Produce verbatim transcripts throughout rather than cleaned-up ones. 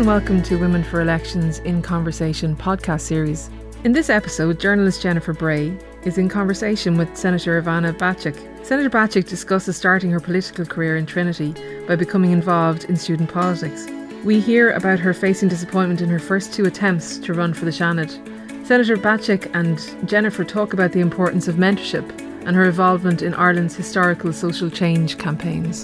welcome to Women for Elections in Conversation podcast series. In this episode, journalist Jennifer Bray is in conversation with Senator Ivana Bacik. Senator Bacik discusses starting her political career in Trinity by becoming involved in student politics. We hear about her facing disappointment in her first two attempts to run for the Seanad. Senator Bacik and Jennifer talk about the importance of mentorship and her involvement in Ireland's historical social change campaigns.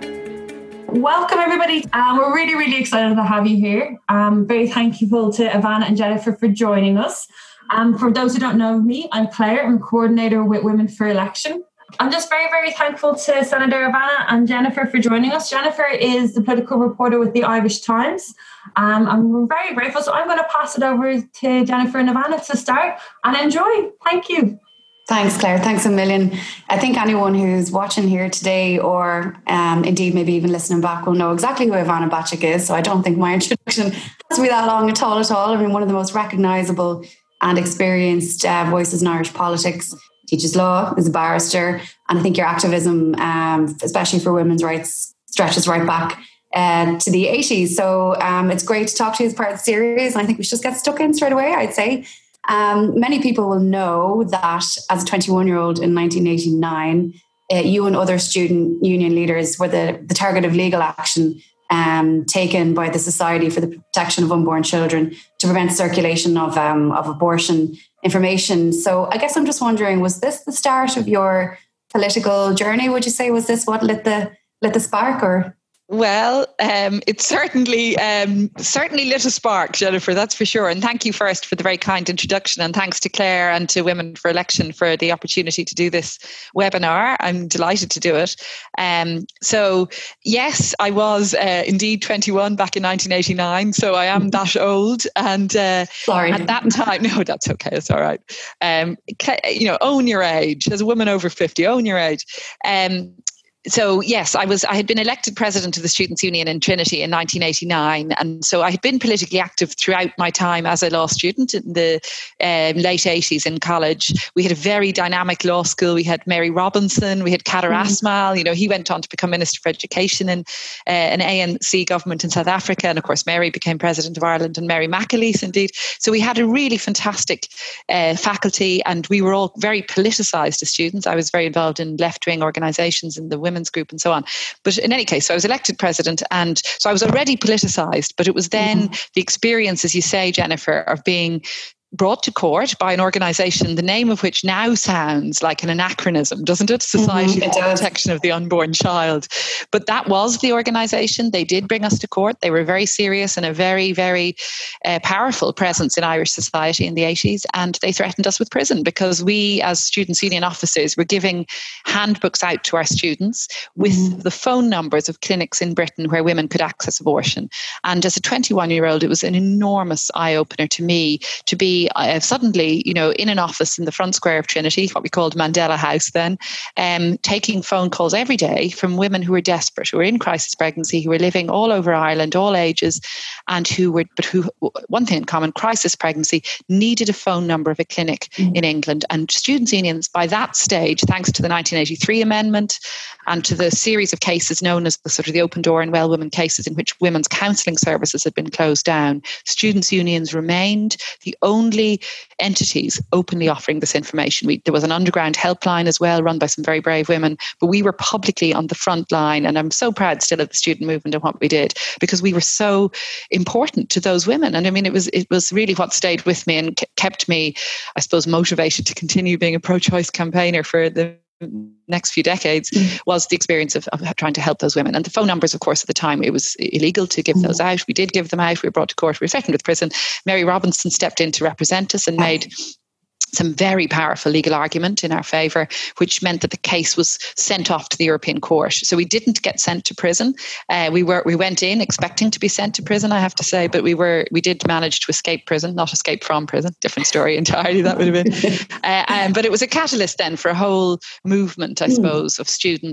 Welcome everybody. Um, we're really, really excited to have you here. I'm very thankful to Ivana and Jennifer for joining us. Um, for those who don't know me, I'm Claire. I'm a coordinator with Women for Election. I'm just very, very thankful to Senator Ivana and Jennifer for joining us. Jennifer is the political reporter with the Irish Times. Um, and we're very grateful. So I'm going to pass it over to Jennifer and Ivana to start and enjoy. Thank you. Thanks, Claire. Thanks a million. I think anyone who's watching here today or um, indeed maybe even listening back will know exactly who Ivana Bacik is. So I don't think my introduction has to be that long at all at all. I mean, one of the most recognisable and experienced uh, voices in Irish politics, teaches law, is a barrister. And I think your activism, um, especially for women's rights, stretches right back uh, to the eighties. So um, it's great to talk to you as part of the series. And I think we should just get stuck in straight away, I'd say. Um, many people will know that as a twenty-one-year-old in nineteen eighty-nine, uh, you and other student union leaders were the, the target of legal action um, taken by the Society for the Protection of Unborn Children to prevent circulation of um, of abortion information. So I guess I'm just wondering, was this the start of your political journey? Would you say, was this what lit the lit the spark, or? Well, um, it certainly um, certainly lit a spark, Jennifer, that's for sure. And thank you first for the very kind introduction. And thanks to Claire and to Women for Election for the opportunity to do this webinar. I'm delighted to do it. Um, so, yes, I was uh, indeed twenty-one back in nineteen eighty-nine. So I am that old. And uh, Sorry. At that time, no, that's okay. It's all right. Um, you know, own your age. As a woman over fifty, own your age. Um, So yes, I was. I had been elected president of the Students' Union in Trinity in nineteen eighty-nine, and so I had been politically active throughout my time as a law student in the um, late eighties in college. We had a very dynamic law school. We had Mary Robinson, we had Kader mm. Asmal. You know, he went on to become Minister for Education in uh, an A N C government in South Africa, and of course, Mary became President of Ireland, and Mary McAleese, indeed. So we had a really fantastic uh, faculty, and we were all very politicised as students. I was very involved in left-wing organisations in the women's group and so on. But in any case, so I was elected president, and so I was already politicised, but it was then mm-hmm. the experience, as you say, Jennifer, of being brought to court by an organisation, the name of which now sounds like an anachronism, doesn't it? Society mm-hmm, for the Protection of the Unborn Child. But that was the organisation. They did bring us to court. They were very serious and a very, very uh, powerful presence in Irish society in the eighties. And they threatened us with prison because we, as Students' Union officers, were giving handbooks out to our students with mm-hmm. the phone numbers of clinics in Britain where women could access abortion. And as a twenty-one-year-old, it was an enormous eye-opener to me to be Uh, suddenly, you know, in an office in the front square of Trinity, what we called Mandela House then, um, taking phone calls every day from women who were desperate, who were in crisis pregnancy, who were living all over Ireland, all ages, and who were, but who, one thing in common, crisis pregnancy, needed a phone number of a clinic mm. in England. And students' unions, by that stage, thanks to the nineteen eighty-three amendment and to the series of cases known as the sort of the Open Door and Well Women cases in which women's counselling services had been closed down, students' unions remained the only Only entities openly offering this information. We, there was an underground helpline as well, run by some very brave women, but we were publicly on the front line. And I'm so proud still of the student movement and what we did, because we were so important to those women. And I mean, it was it was really what stayed with me and kept me, I suppose, motivated to continue being a pro-choice campaigner for the next few decades, mm. was the experience of, of trying to help those women. And the phone numbers, of course, at the time, it was illegal to give mm. those out. We did give them out. We were brought to court. We were threatened with prison. Mary Robinson stepped in to represent us and made some very powerful legal argument in our favour, which meant that the case was sent off to the European Court. So we didn't get sent to prison. Uh, we were we went in expecting to be sent to prison, I have to say, but we were we did manage to escape prison, not escape from prison. Different story entirely, that would have been. Uh, um, but it was a catalyst then for a whole movement, I suppose, of students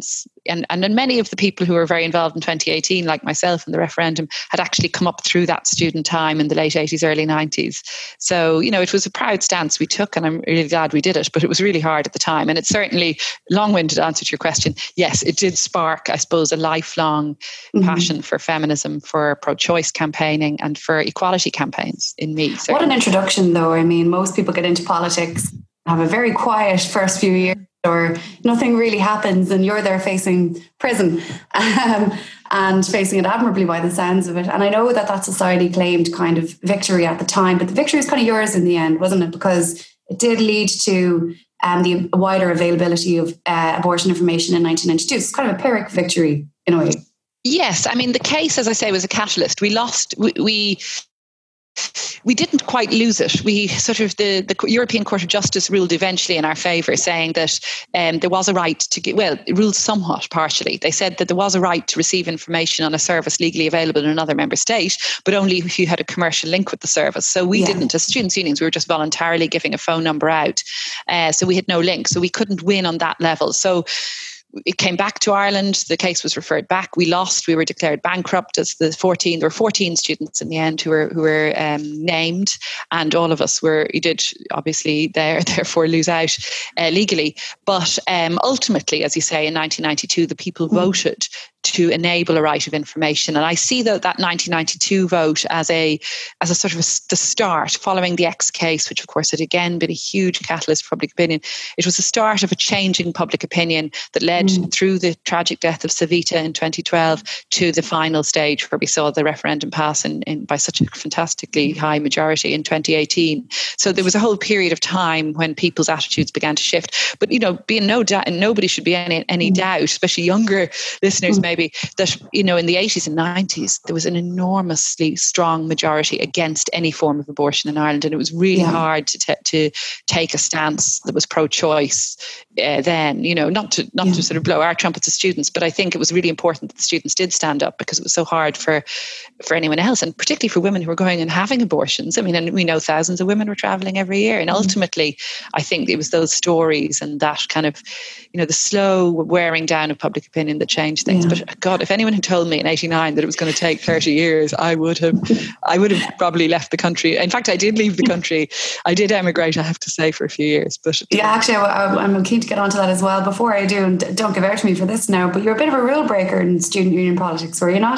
and, and then many of the people who were very involved in twenty eighteen, like myself in the referendum, had actually come up through that student time in the late eighties, early nineties. So, you know, it was a proud stance we took, and I'm really glad we did it, but it was really hard at the time. And it's certainly, long-winded answer to your question, yes, it did spark, I suppose, a lifelong mm-hmm. passion for feminism, for pro-choice campaigning, and for equality campaigns in me. Certainly. What an introduction, though. I mean, most people get into politics, have a very quiet first few years, or nothing really happens, and you're there facing prison um, and facing it admirably by the sounds of it. And I know that that society claimed kind of victory at the time, but the victory was kind of yours in the end, wasn't it? Because it did lead to um, the wider availability of uh, abortion information in nineteen ninety-two. So it's kind of a Pyrrhic victory in a way. Yes, I mean, the case, as I say, was a catalyst. We lost, we... we We didn't quite lose it. We sort of, the, the European Court of Justice ruled eventually in our favour, saying that um, there was a right to get, well, it ruled somewhat partially. They said that there was a right to receive information on a service legally available in another member state, but only if you had a commercial link with the service. So we yeah. didn't, as students' unions, we were just voluntarily giving a phone number out. Uh, so we had no link. So we couldn't win on that level. So it came back to Ireland. The case was referred back. We lost. We were declared bankrupt as the fourteen. There were fourteen students in the end who were who were um, named, and all of us were. You did obviously there, therefore lose out uh, legally. But um, ultimately, as you say, in nineteen ninety-two, the people mm. voted to enable a right of information, and I see that that nineteen ninety-two vote as a as a sort of a, the start, following the X case, which of course had again been a huge catalyst for public opinion. It was the start of a changing public opinion that led mm. through the tragic death of Savita in twenty twelve to the final stage where we saw the referendum pass in, in by such a fantastically high majority in twenty eighteen. So there was a whole period of time when people's attitudes began to shift. But you know, being no doubt, and nobody should be any any mm. doubt, especially younger listeners, mm. maybe. Maybe that, you know, in the eighties and nineties, there was an enormously strong majority against any form of abortion in Ireland. And it was really yeah. hard to t- to take a stance that was pro-choice uh, then, you know, not to not yeah. to sort of blow our trumpets as students, but I think it was really important that the students did stand up, because it was so hard for, for anyone else, and particularly for women who were going and having abortions. I mean, and we know thousands of women were travelling every year. And ultimately, I think it was those stories and that kind of, you know, the slow wearing down of public opinion that changed things. Yeah. But God, if anyone had told me in eighty-nine that it was going to take thirty years, I would have, I would have probably left the country. In fact, I did leave the country. I did emigrate, I have to say, for a few years. But yeah, actually, I, I'm keen to get onto that as well. Before I do, and don't give out to me for this now, but you're a bit of a rule breaker in student union politics, were you not?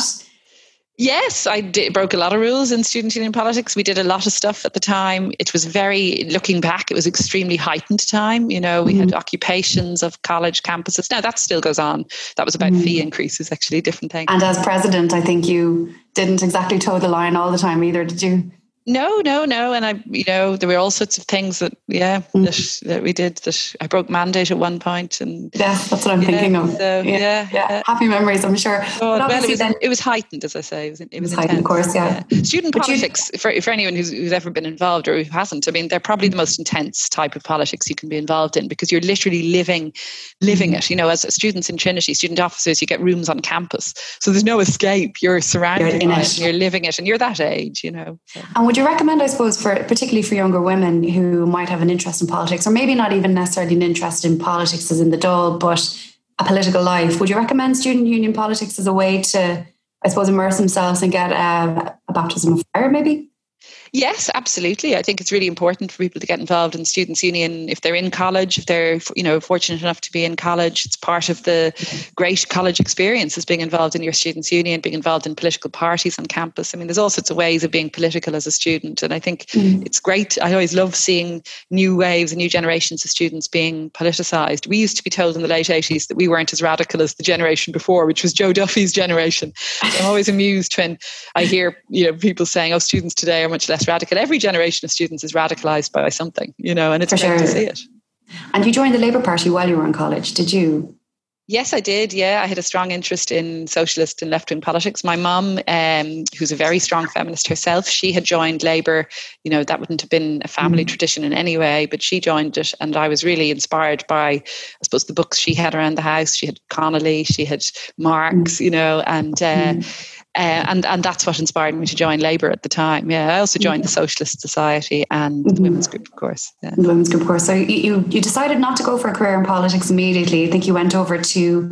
Yes, I did, broke a lot of rules in student union politics. We did a lot of stuff at the time. It was very, looking back, it was extremely heightened time. You know, we mm-hmm. had occupations of college campuses. Now that still goes on. That was about mm-hmm. fee increases, actually, different things. And as president, I think you didn't exactly toe the line all the time either, did you? No, no, no. And I, you know, there were all sorts of things that, yeah, mm. that, that we did, that I broke mandate at one point. And yeah, that's what I'm yeah, thinking of. So, yeah, yeah, yeah. Happy memories, I'm sure. Oh, well, it was, then, it was heightened, as I say. It was, it was, it was heightened, of course, yeah. yeah. Student but politics, you, for, for anyone who's, who's ever been involved or who hasn't, I mean, they're probably the most intense type of politics you can be involved in, because you're literally living, living mm. it. You know, as students in Trinity, student officers, you get rooms on campus. So there's no escape. You're surrounded you're by it, and you're living it, and you're that age, you know. So. And would you recommend, I suppose, for particularly for younger women who might have an interest in politics, or maybe not even necessarily an interest in politics as in the Dáil, but a political life, would you recommend student union politics as a way to, I suppose, immerse themselves and get a, a baptism of fire, maybe? Yes, absolutely. I think it's really important for people to get involved in students' union if they're in college, if they're, you know, fortunate enough to be in college. It's part of the great college experience, is being involved in your students' union, being involved in political parties on campus. I mean, there's all sorts of ways of being political as a student. And I think mm. it's great. I always love seeing new waves and new generations of students being politicised. We used to be told in the late eighties that we weren't as radical as the generation before, which was Joe Duffy's generation. So I'm always amused when I hear, you know, people saying, oh, students today are much less radical. Every generation of students is radicalised by something, you know, and it's For great sure. to see it. And you joined the Labour Party while you were in college, did you? Yes, I did. Yeah, I had a strong interest in socialist and left-wing politics. My mum, um, who's a very strong feminist herself, she had joined Labour. You know, that wouldn't have been a family mm. tradition in any way, but she joined it. And I was really inspired by, I suppose, the books she had around the house. She had Connolly, she had Marx, mm. you know, and... Uh, mm. Uh, and and that's what inspired me to join Labour at the time. Yeah, I also joined yeah. the Socialist Society and mm-hmm. the Women's Group, of course. Yeah. The Women's Group, of course. So you, you you decided not to go for a career in politics immediately. I think you went over to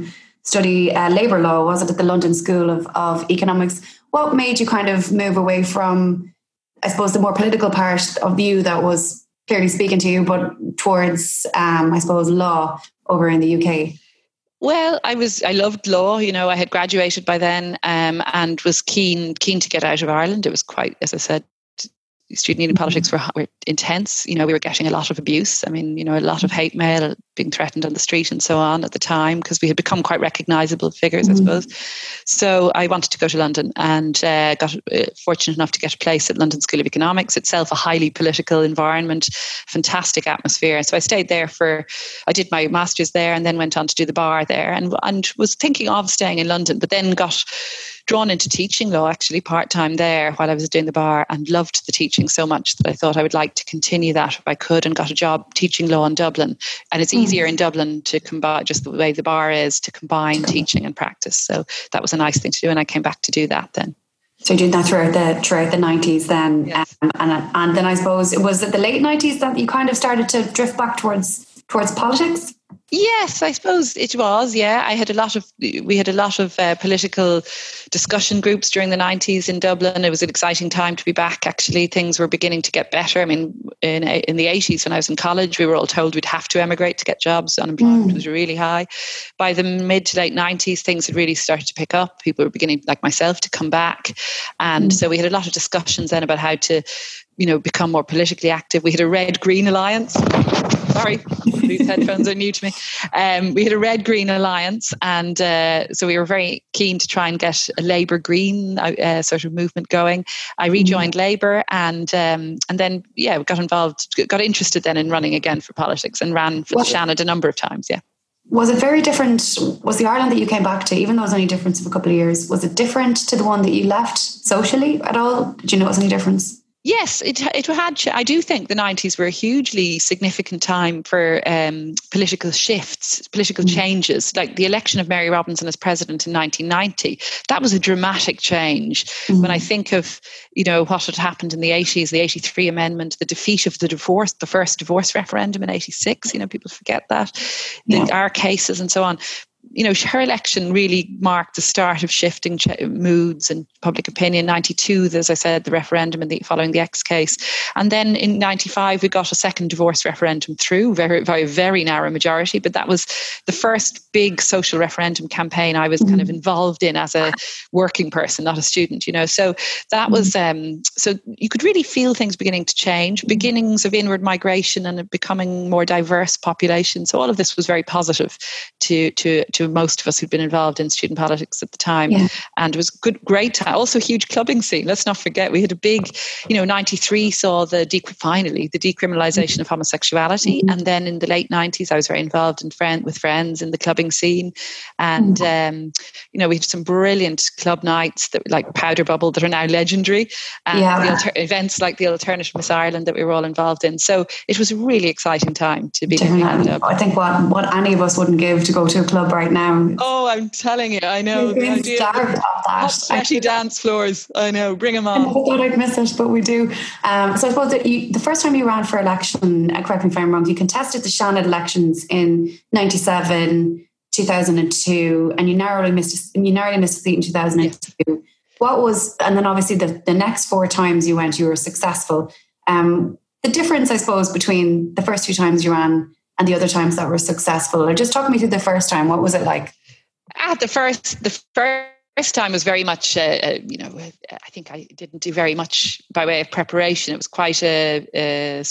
study uh, labour law, was it, at the London School of, of Economics. What made you kind of move away from, I suppose, the more political part of you that was clearly speaking to you, but towards, um, I suppose, law over in the U K? Well, I was, I loved law, you know, I had graduated by then um, and was keen, keen to get out of Ireland. It was quite, as I said, student union politics were, were intense. You know, we were getting a lot of abuse. I mean, you know, a lot of hate mail, being threatened on the street and so on at the time, because we had become quite recognisable figures, mm-hmm. I suppose. So I wanted to go to London and uh, got uh, fortunate enough to get a place at London School of Economics, itself a highly political environment, fantastic atmosphere. So I stayed there for, I did my master's there and then went on to do the bar there, and, and was thinking of staying in London, but then got drawn into teaching law actually part-time there while I was doing the bar, and loved the teaching so much that I thought I would like to continue that if I could, and got a job teaching law in Dublin. And it's easier in Dublin to combine, just the way the bar is, to combine teaching and practice. So that was a nice thing to do, and I came back to do that then. So you did that throughout the throughout the nineties then, yes. um, and and then I suppose it was at the late nineties that you kind of started to drift back towards towards politics. Yes, I suppose it was. Yeah, I had a lot of we had a lot of uh, political discussion groups during the nineties in Dublin. It was an exciting time to be back. Actually, things were beginning to get better. I mean, in in the eighties when I was in college, we were all told we'd have to emigrate to get jobs. Unemployment mm. was really high. By the mid to late nineties, things had really started to pick up. People were beginning, like myself, to come back, and mm. so we had a lot of discussions then about how to, you know, become more politically active. We had a Red-Green Alliance. Sorry, these headphones are new to me. Um, we had a Red-Green Alliance, and uh, so we were very keen to try and get a Labour-Green uh, sort of movement going. I rejoined mm-hmm. Labour, and um, and then yeah, got involved, got interested then in running again for politics, and ran for the Seanad a number of times. Yeah. Was it very different? Was the Ireland that you came back to, even though it was only a difference of a couple of years, was it different to the one that you left socially at all? Did you notice any difference? Yes, it it had. I do think the nineties were a hugely significant time for um, political shifts, political mm. changes. Like the election of Mary Robinson as president in nineteen ninety, that was a dramatic change. Mm. When I think of, you know, what had happened in the eighties, the eighty-three amendment, the defeat of the divorce, the first divorce referendum in eighty-six. You know, people forget that. The, yeah. Our cases and so on. You know, her election really marked the start of shifting ch- moods and public opinion. ninety-two, as I said, the referendum and the following the X case. And then in ninety-five, we got a second divorce referendum through, very, very, very narrow majority. But that was the first big social referendum campaign I was mm-hmm. kind of involved in as a working person, not a student, you know. So that mm-hmm. was, um, so you could really feel things beginning to change, beginnings of inward migration and a becoming more diverse population. So all of this was very positive to, to, to most of us who'd been involved in student politics at the time. Yeah. And it was good, great time. Also a huge clubbing scene. Let's not forget, we had a big, you know, ninety-three saw the, de- finally, the decriminalisation mm-hmm. of homosexuality. Mm-hmm. And then in the late nineties, I was very involved in friend, with friends in the clubbing scene. And, mm-hmm. um, you know, we had some brilliant club nights that like Powder Bubble that are now legendary. And yeah. the alter- events like the Alternative Miss Ireland that we were all involved in. So it was a really exciting time to be living in Dublin. I think what, what any of us wouldn't give to go to a club right now. Oh, I'm telling you, I know. The idea of hot, sweaty dance floors. I know, bring them on. I thought I'd miss it, but we do. Um, so I suppose that you, the first time you ran for election, uh, correct me if I'm wrong, you contested the Seanad elections in ninety-seven, two thousand two, and you narrowly missed you narrowly missed a seat in two thousand two. Yeah. What was, and then obviously the, the next four times you went, you were successful. Um, the difference, I suppose, between the first two times you ran and the other times that were successful, or just talk me through the first time. What was it like? At the first, the first time was very much, uh, uh, you know, I think I didn't do very much by way of preparation. It was quite a, a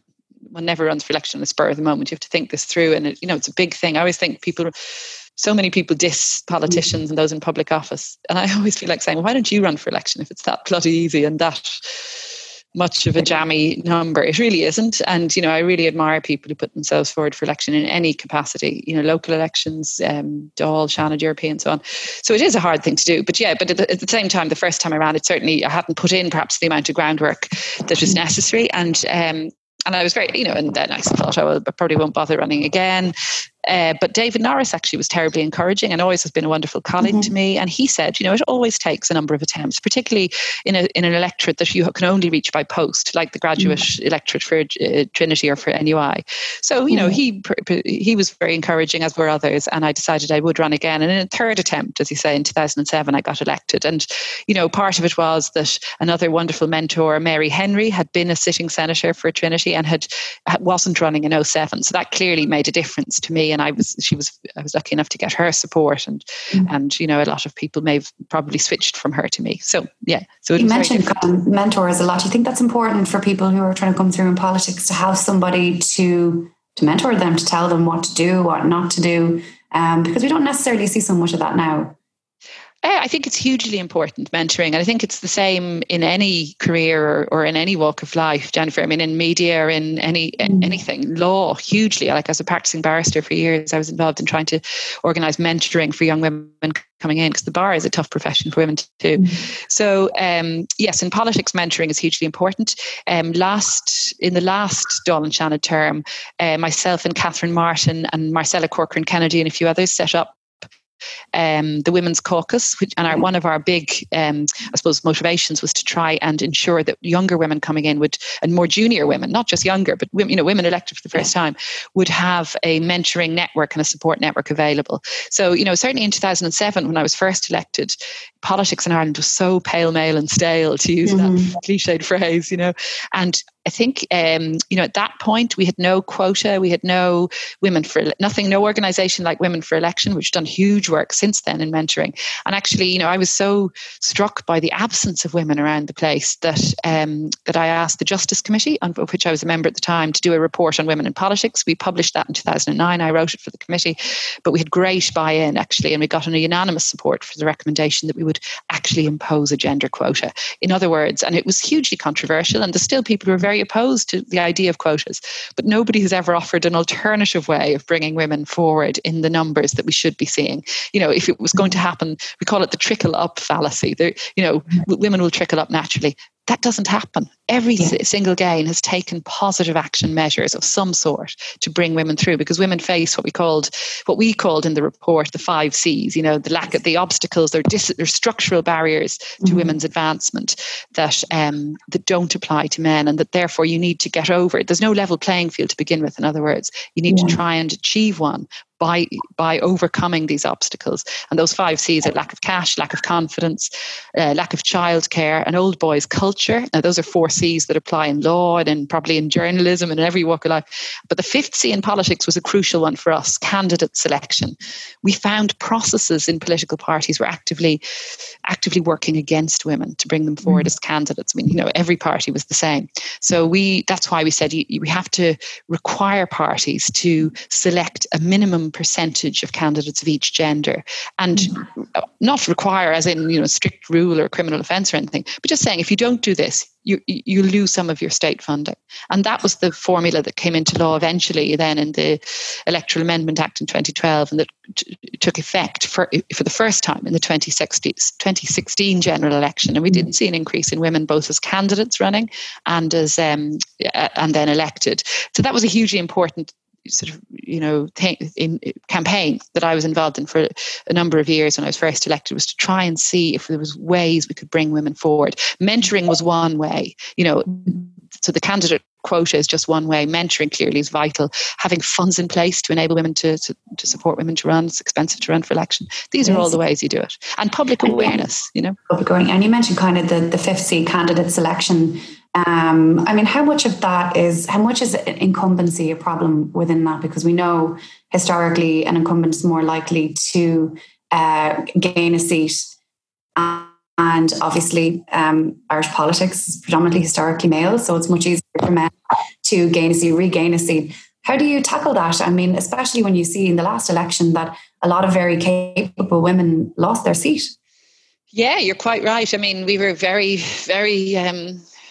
one never runs for election on the spur of the moment. You have to think this through, and it, you know, it's a big thing. I always think people, so many people diss politicians mm-hmm. and those in public office, and I always feel like saying, well, why don't you run for election if it's that bloody easy and that much of a jammy number? It really isn't. And, you know, I really admire people who put themselves forward for election in any capacity, you know, local elections, um, Dáil, Seanad, European, so on. So it is a hard thing to do. But yeah, but at the, at the same time, the first time I ran it, certainly I hadn't put in perhaps the amount of groundwork that was necessary. And, um, and I was very, you know, and then I thought, oh, well, I probably won't bother running again. Uh, but David Norris actually was terribly encouraging and always has been a wonderful colleague mm-hmm. to me. And he said, you know, it always takes a number of attempts, particularly in a in an electorate that you can only reach by post, like the graduate mm-hmm. electorate for uh, Trinity or for N U I. So, you know, mm-hmm. he he was very encouraging, as were others. And I decided I would run again. And in a third attempt, as you say, in two thousand seven, I got elected. And, you know, part of it was that another wonderful mentor, Mary Henry, had been a sitting senator for Trinity and had wasn't running in oh seven. So that clearly made a difference to me. And I was, she was, I was lucky enough to get her support, and mm-hmm. and you know, a lot of people may have probably switched from her to me. So yeah, so it you was mentioned um, mentors a lot. Do you think that's important for people who are trying to come through in politics to have somebody to to mentor them, to tell them what to do, what not to do? Um, because we don't necessarily see so much of that now. I think it's hugely important, mentoring. And I think it's the same in any career or, or in any walk of life, Jennifer. I mean, in media or in any mm. anything, law, hugely. Like as a practicing barrister for years, I was involved in trying to organise mentoring for young women coming in, because the bar is a tough profession for women too. Mm. So um, yes, in politics, mentoring is hugely important. Um, last In the last Dáil and Shannon term, uh, myself and Catherine Martin and Marcella Corcoran Kennedy and a few others set up Um, the Women's Caucus, which, and our, one of our big, um, I suppose, motivations was to try and ensure that younger women coming in would, and more junior women, not just younger, but women, you know, women elected for the first time, would have a mentoring network and a support network available. So, you know, certainly in two thousand seven, when I was first elected, politics in Ireland was so pale, male, and stale, to use mm-hmm. that cliched phrase, you know, and I think, um, you know, at that point, we had no quota, we had no women for nothing, no organisation like Women for Election, which has done huge work since then in mentoring. And actually, you know, I was so struck by the absence of women around the place that um, that I asked the Justice Committee, of which I was a member at the time, to do a report on women in politics. We published that in two thousand nine. I wrote it for the committee, but we had great buy-in actually, and we got a unanimous support for the recommendation that we would actually impose a gender quota. In other words, and it was hugely controversial, and there's still people who are very opposed to the idea of quotas, but nobody has ever offered an alternative way of bringing women forward in the numbers that we should be seeing. You know, if it was going to happen, we call it the trickle up fallacy. There, you know, women will trickle up naturally. That doesn't happen. Every yeah. single gain has taken positive action measures of some sort to bring women through, because women face what we called, what we called in the report, the five C's, you know, the lack of the obstacles, they're, dis, they're structural barriers to mm-hmm. women's advancement that, um, that don't apply to men, and that therefore you need to get over it. There's no level playing field to begin with. In other words, you need yeah. to try and achieve one by by overcoming these obstacles. And those five C's are lack of cash, lack of confidence, uh, lack of childcare, and old boys culture. Now, those are four C's that apply in law and in, probably in journalism and in every walk of life. But the fifth C in politics was a crucial one for us, candidate selection. We found processes in political parties were actively actively working against women to bring them forward mm. as candidates. I mean, you know, every party was the same. So we that's why we said you, you, we have to require parties to select a minimum percentage of candidates of each gender, and mm-hmm. not require as in, you know, strict rule or criminal offence or anything, but just saying if you don't do this, you you lose some of your state funding. And that was the formula that came into law eventually then in the Electoral Amendment Act in twenty twelve, and that t- took effect for for the first time in the twenty sixteen general election. And we didn't see an increase in women both as candidates running and as um, and then elected. So that was a hugely important sort of, you know, th- in, in campaign that I was involved in for a number of years when I was first elected, was to try and see if there was ways we could bring women forward. Mentoring was one way, you know, so the candidate quota is just one way. Mentoring clearly is vital. Having funds in place to enable women to, to, to support women to run. It's expensive to run for election. These yes. are all the ways you do it. And public awareness, you know. Public awareness. And you mentioned kind of the, the fifth C, candidate selection. Um, I mean, how much of that is, how much is incumbency a problem within that? Because we know historically an incumbent is more likely to uh, gain a seat. And obviously, um, Irish politics is predominantly historically male, so it's much easier for men to gain a seat, regain a seat. How do you tackle that? I mean, especially when you see in the last election that a lot of very capable women lost their seat. Yeah, you're quite right. I mean, we were very, very... Um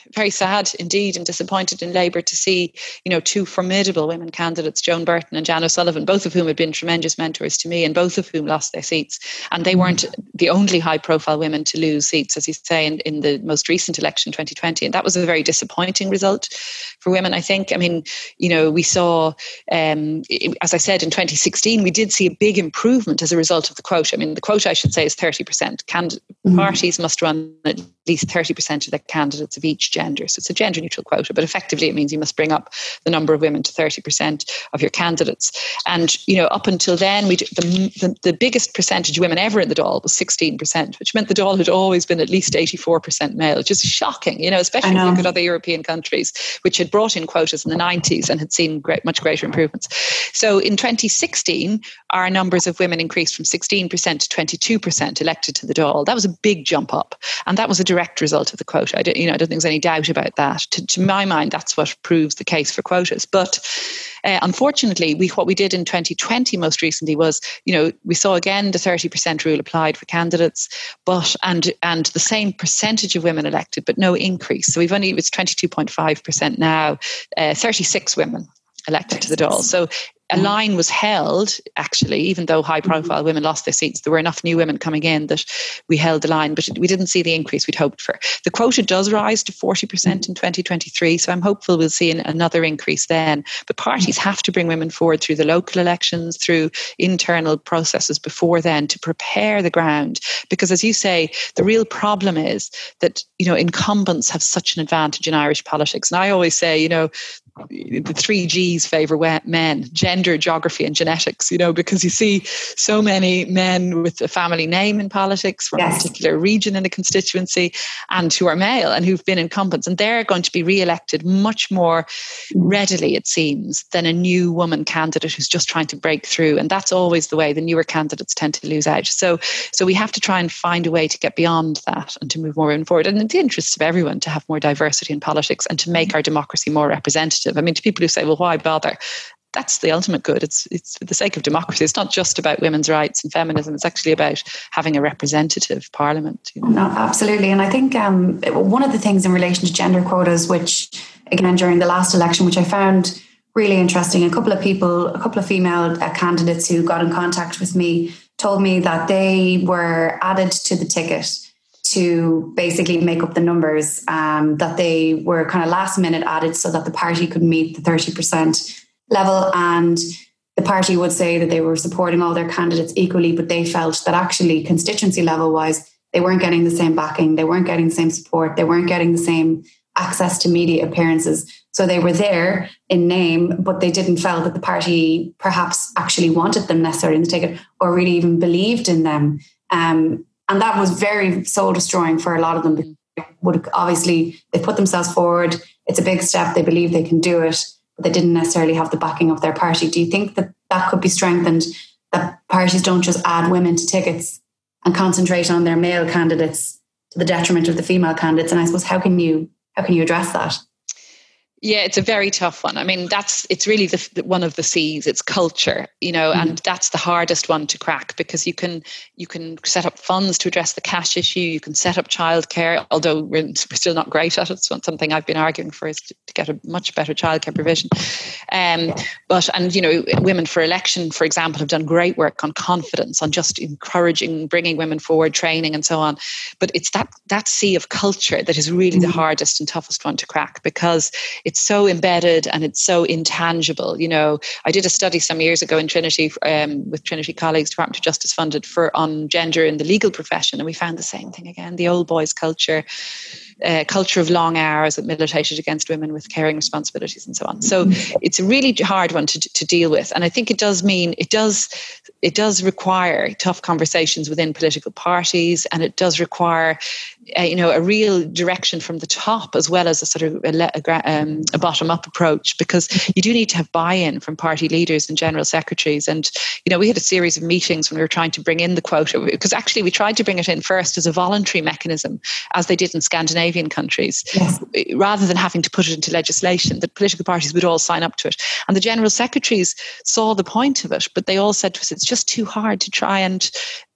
very sad indeed and disappointed in Labour to see, you know, two formidable women candidates, Joan Burton and Jan O'Sullivan, both of whom had been tremendous mentors to me and both of whom lost their seats. And they weren't the only high profile women to lose seats, as you say, in, in the most recent election, twenty twenty. And that was a very disappointing result for women, I think. I mean, you know, we saw, um, as I said, in twenty sixteen, we did see a big improvement as a result of the quota. I mean, the quota, I should say, is thirty percent. Can- mm-hmm. Parties must run at least thirty percent of their candidates of each gender. So it's a gender neutral quota, but effectively it means you must bring up the number of women to thirty percent of your candidates. And, you know, up until then, we the, the, the biggest percentage of women ever in the Dáil was sixteen percent, which meant the Dáil had always been at least eighty-four percent male, which is shocking, you know, especially know. if you look at other European countries, which had brought in quotas in the nineties and had seen great, much greater improvements. So in twenty sixteen, our numbers of women increased from sixteen percent to twenty-two percent elected to the Dáil. That was a big jump up. And that was a direct result of the quota. I don't, you know, I don't think there's any doubt about that. To, to my mind, that's what proves the case for quotas. But uh, unfortunately, we what we did in twenty twenty most recently was, you know, we saw again the thirty percent rule applied for candidates, but and and the same percentage of women elected, but no increase. So we've only, it's twenty-two point five percent now, uh, thirty-six women elected to the Dáil. So a line was held, actually, even though high-profile women lost their seats. There were enough new women coming in that we held the line, but we didn't see the increase we'd hoped for. The quota does rise to forty percent in twenty twenty-three, so I'm hopeful we'll see an, another increase then. But parties have to bring women forward through the local elections, through internal processes before then to prepare the ground. Because as you say, the real problem is that, you know, incumbents have such an advantage in Irish politics. And I always say, you know, the three G's favour men: gender, geography and genetics, you know, because you see so many men with a family name in politics from yes. a particular region in a constituency and who are male and who've been incumbents, and they're going to be re-elected much more readily, it seems, than a new woman candidate who's just trying to break through. And that's always the way the newer candidates tend to lose out. So, so we have to try and find a way to get beyond that and to move more in forward. And in the interests of everyone, to have more diversity in politics and to make our democracy more representative. I mean, to people who say, well, why bother? That's the ultimate good. It's it's for the sake of democracy. It's not just about women's rights and feminism. It's actually about having a representative parliament. You know? No, absolutely. And I think um, one of the things in relation to gender quotas, which again, during the last election, which I found really interesting, a couple of people, a couple of female uh, candidates who got in contact with me told me that they were added to the ticket to basically make up the numbers, um, that they were kind of last minute added so that the party could meet the thirty percent level. And the party would say that they were supporting all their candidates equally, but they felt that actually constituency level wise, they weren't getting the same backing, they weren't getting the same support, they weren't getting the same access to media appearances. So they were there in name, but they didn't feel that the party perhaps actually wanted them necessarily in the ticket or really even believed in them. Um, And that was very soul destroying for a lot of them. They would obviously, they put themselves forward. It's a big step. They believe they can do it, but they didn't necessarily have the backing of their party. Do you think that that could be strengthened, that parties don't just add women to tickets and concentrate on their male candidates to the detriment of the female candidates? And I suppose, how can you, how can you address that? Yeah, it's a very tough one. I mean, that's it's really the, the one of the C's. It's culture, you know, mm-hmm. and that's the hardest one to crack, because you can you can set up funds to address the cash issue. You can set up childcare, although we're, we're still not great at it. It's something I've been arguing for, is to, to get a much better childcare provision. Um, but and you know, Women for Election, for example, have done great work on confidence, on just encouraging, bringing women forward, training, and so on. But it's that that C of culture that is really mm-hmm. the hardest and toughest one to crack, because it's so embedded and it's so intangible. You know, I did a study some years ago in Trinity um, with Trinity colleagues, Department of Justice funded, for on gender in the legal profession, and we found the same thing again: the old boys culture, uh, culture of long hours that militated against women with caring responsibilities and so on. So it's a really hard one to to deal with, and I think it does mean it does it does require tough conversations within political parties, and it does require uh, you know a real direction from the top, as well as a sort of a, a, um, a bottom-up approach, because you do need to have buy-in from party leaders and general secretaries. And you know, we had a series of meetings when we were trying to bring in the quota, because actually we tried to bring it in first as a voluntary mechanism, as they did in Scandinavian countries, yes. rather than having to put it into legislation, that political parties would all sign up to it. And the general secretaries saw the point of it, but they all said to us, it's just too hard to try and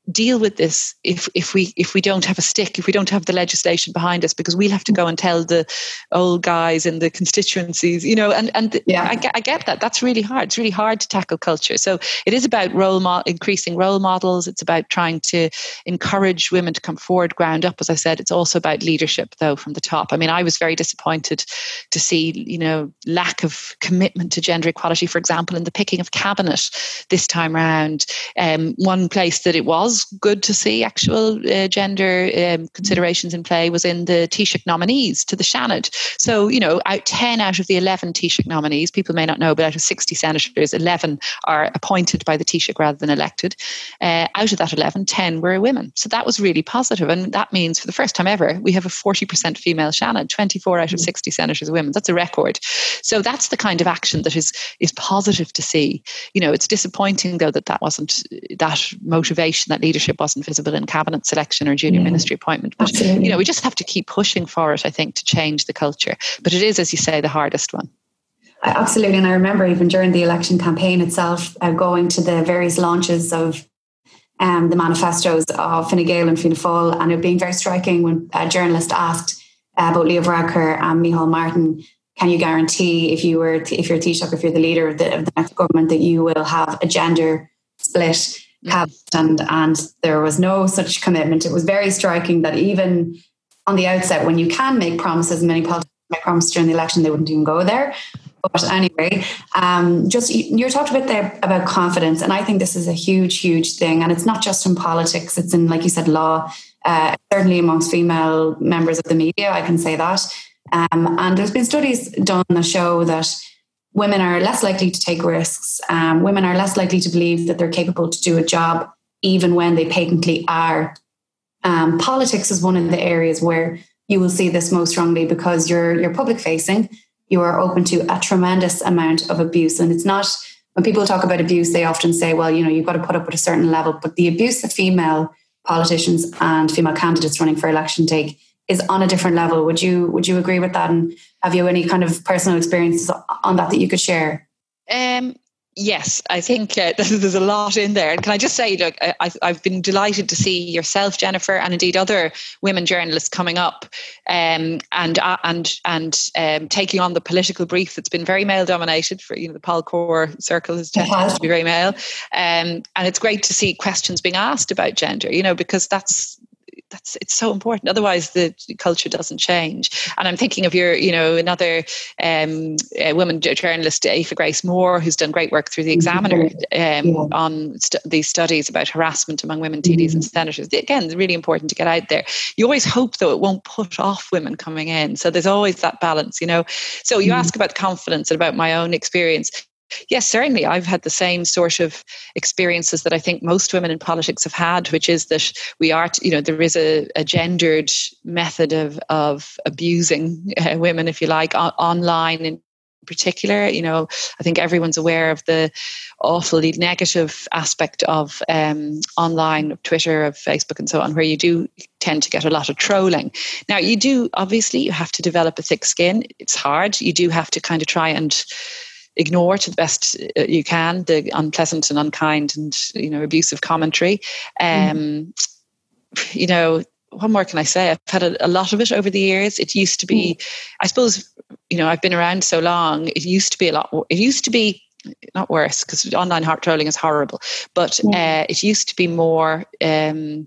deal with this if if we if we don't have a stick, if we don't have the legislation behind us, because we'll have to go and tell the old guys in the constituencies, you know, and and yeah. I, I get that. That's really hard. It's really hard to tackle culture. So it is about role mo- increasing role models. It's about trying to encourage women to come forward, ground up. As I said, it's also about leadership, though, from the top. I mean, I was very disappointed to see, you know, lack of commitment to gender equality, for example, in the picking of cabinet this time round. Um, one place that it was good to see actual uh, gender um, considerations in play was in the Taoiseach nominees to the Seanad. So, you know, out ten out of the eleven Taoiseach nominees, people may not know, but out of sixty senators, eleven are appointed by the Taoiseach rather than elected. Uh, out of that eleven, ten were women. So that was really positive. And that means for the first time ever, we have a forty percent female Seanad, twenty-four out of sixty senators are women. That's a record. So that's the kind of action that is is positive to see. You know, it's disappointing, though, that that wasn't, that motivation, that leadership wasn't visible in cabinet selection or junior yeah. ministry appointment. But, Absolutely. you know, we just have to keep pushing for it, I think, to change the culture. But it is, as you say, the hardest one. Absolutely. And I remember even during the election campaign itself, uh, going to the various launches of um, the manifestos of Fine Gael and Fianna Fáil, and it being very striking when a journalist asked uh, about Leo Varadkar and Micheál Martin, can you guarantee if you were, if you're Taoiseach, if you're the leader of the, of the next government, that you will have a gender split cabinet? And, and there was no such commitment. It was very striking that even on the outset, when you can make promises, and many politicians make promises during the election, they wouldn't even go there. But anyway, um, just you talked a bit there about confidence, and I think this is a huge, huge thing. And it's not just in politics; it's in, like you said, law. Uh, certainly amongst female members of the media, I can say that. Um, and there's been studies done that show that women are less likely to take risks. Um, women are less likely to believe that they're capable to do a job, even when they patently are. Um, politics is one of the areas where you will see this most strongly, because you're you're public facing. You are open to a tremendous amount of abuse. And it's not, when people talk about abuse, they often say, well, you know, you've got to put up with a certain level. But the abuse that female politicians and female candidates running for election take is on a different level. Would you would you agree with that? And have you any kind of personal experiences on that that you could share? Um, yes, I think uh, there's a lot in there. And can I just say, look, I, I've been delighted to see yourself, Jennifer, and indeed other women journalists coming up um, and uh, and and um, taking on the political brief that's been very male dominated. For, you know, the Paul Core circle has tended to be very male, um, and it's great to see questions being asked about gender. You know, because that's. That's it's so important. Otherwise, the culture doesn't change. And I'm thinking of your, you know, another um, uh, woman journalist, Aoife Grace Moore, who's done great work through the Examiner um, yeah. on st- these studies about harassment among women T Ds mm-hmm. and senators. Again, it's really important to get out there. You always hope, though, it won't put off women coming in. So there's always that balance, you know. So you mm-hmm. ask about confidence and about my own experience. Yes, certainly. I've had the same sort of experiences that I think most women in politics have had, which is that we are, you know, there is a, a gendered method of of abusing uh, women, if you like, on, online in particular. You know, I think everyone's aware of the awfully negative aspect of um, online, Twitter, of Facebook and so on, where you do tend to get a lot of trolling. Now, you do, obviously, you have to develop a thick skin. It's hard. You do have to kind of try and ignore to the best you can the unpleasant and unkind and, you know, abusive commentary. Um, mm. You know, what more can I say? I've had a, a lot of it over the years. It used to be, mm. I suppose, you know, I've been around so long. It used to be a lot. It used to be not worse, because online heart trolling is horrible, but mm. uh, it used to be more. Um,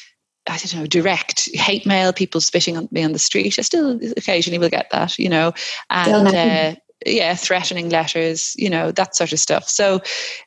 I don't know, direct hate mail, people spitting on me on the street. I still occasionally will get that, you know, and. Uh, yeah, threatening letters, you know, that sort of stuff. So,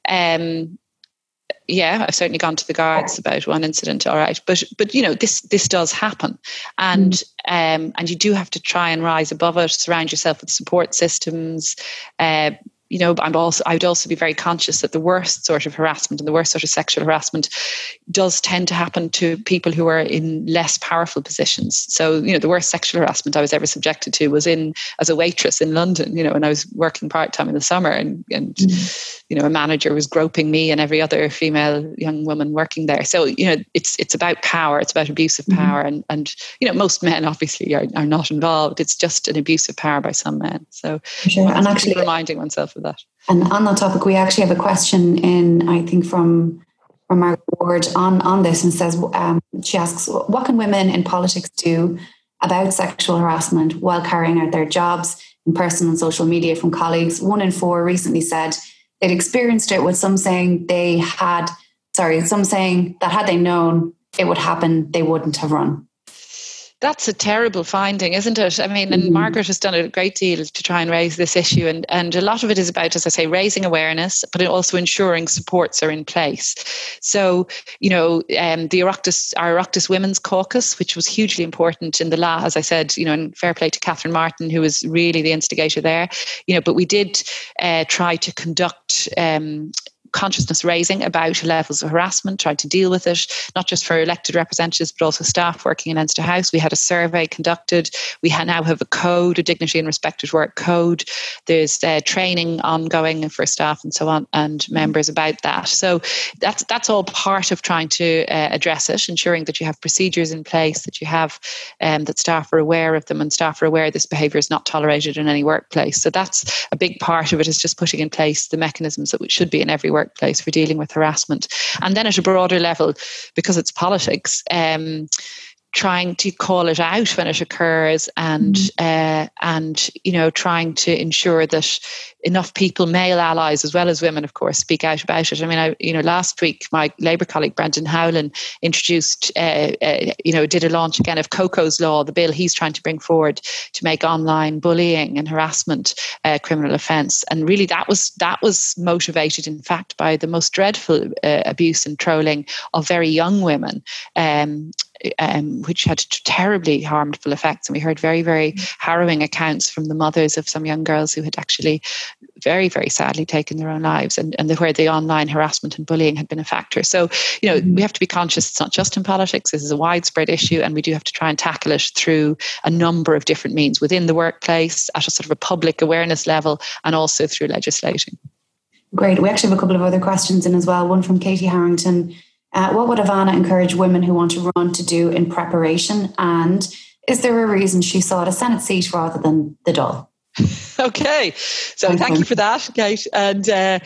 um, yeah, I've certainly gone to the guards about one incident. All right, but but you know, this this does happen, and mm. um, and you do have to try and rise above it. Surround yourself with support systems. Uh, you know, I'm also I would also be very conscious that the worst sort of harassment and the worst sort of sexual harassment does tend to happen to people who are in less powerful positions. So, you know, the worst sexual harassment I was ever subjected to was in as a waitress in London, you know, and I was working part-time in the summer, and, and mm. you know, a manager was groping me and every other female young woman working there. So, you know, it's it's about power, it's about abuse of power, mm. and, and, you know, most men obviously are, are not involved. It's just an abuse of power by some men. So sure. And actually reminding oneself of that. And on that topic, we actually have a question in, I think, from from Margaret Ward on, on this and says, um, she asks, what can women in politics do about sexual harassment while carrying out their jobs in person and social media from colleagues? One in four recently said they'd experienced it, with some saying they had, sorry, some saying that had they known it would happen, they wouldn't have run. That's a terrible finding, isn't it? I mean, and mm-hmm. Margaret has done a great deal to try and raise this issue. And, and a lot of it is about, as I say, raising awareness, but also ensuring supports are in place. So, you know, um, the Oireachtas, our Oireachtas Women's Caucus, which was hugely important in the law, as I said, you know, and fair play to Catherine Martin, who was really the instigator there, you know, but we did uh, try to conduct um, consciousness raising about levels of harassment, tried to deal with it, not just for elected representatives, but also staff working in Leinster House. We had a survey conducted. We now have a code, a dignity and respect at work code. There's uh, training ongoing for staff and so on, and members about that. So that's that's all part of trying to uh, address it, ensuring that you have procedures in place, that you have um, that staff are aware of them, and staff are aware this behaviour is not tolerated in any workplace. So that's a big part of it, is just putting in place the mechanisms that should be in every workplace for dealing with harassment. And then at a broader level, because it's politics, um, trying to call it out when it occurs, and mm-hmm. uh, and you know, trying to ensure that enough people, male allies as well as women, of course, speak out about it. I mean, I you know, last week my Labour colleague Brendan Howlin introduced, uh, uh, you know, did a launch again of Coco's Law, the bill he's trying to bring forward to make online bullying and harassment a criminal offence. And really, that was that was motivated, in fact, by the most dreadful uh, abuse and trolling of very young women. Um, Um, which had terribly harmful effects. And we heard very, very harrowing accounts from the mothers of some young girls who had actually very, very sadly taken their own lives, and, and where the online harassment and bullying had been a factor. So, you know, mm-hmm. we have to be conscious it's not just in politics. This is a widespread issue, and we do have to try and tackle it through a number of different means within the workplace, at a sort of a public awareness level, and also through legislating. Great. We actually have a couple of other questions in as well. One from Katie Harrington. Uh, what would Ivana encourage women who want to run to do in preparation? And is there a reason she sought a Senate seat rather than the Dáil? Okay. So thank, thank you for that, Kate. And uh,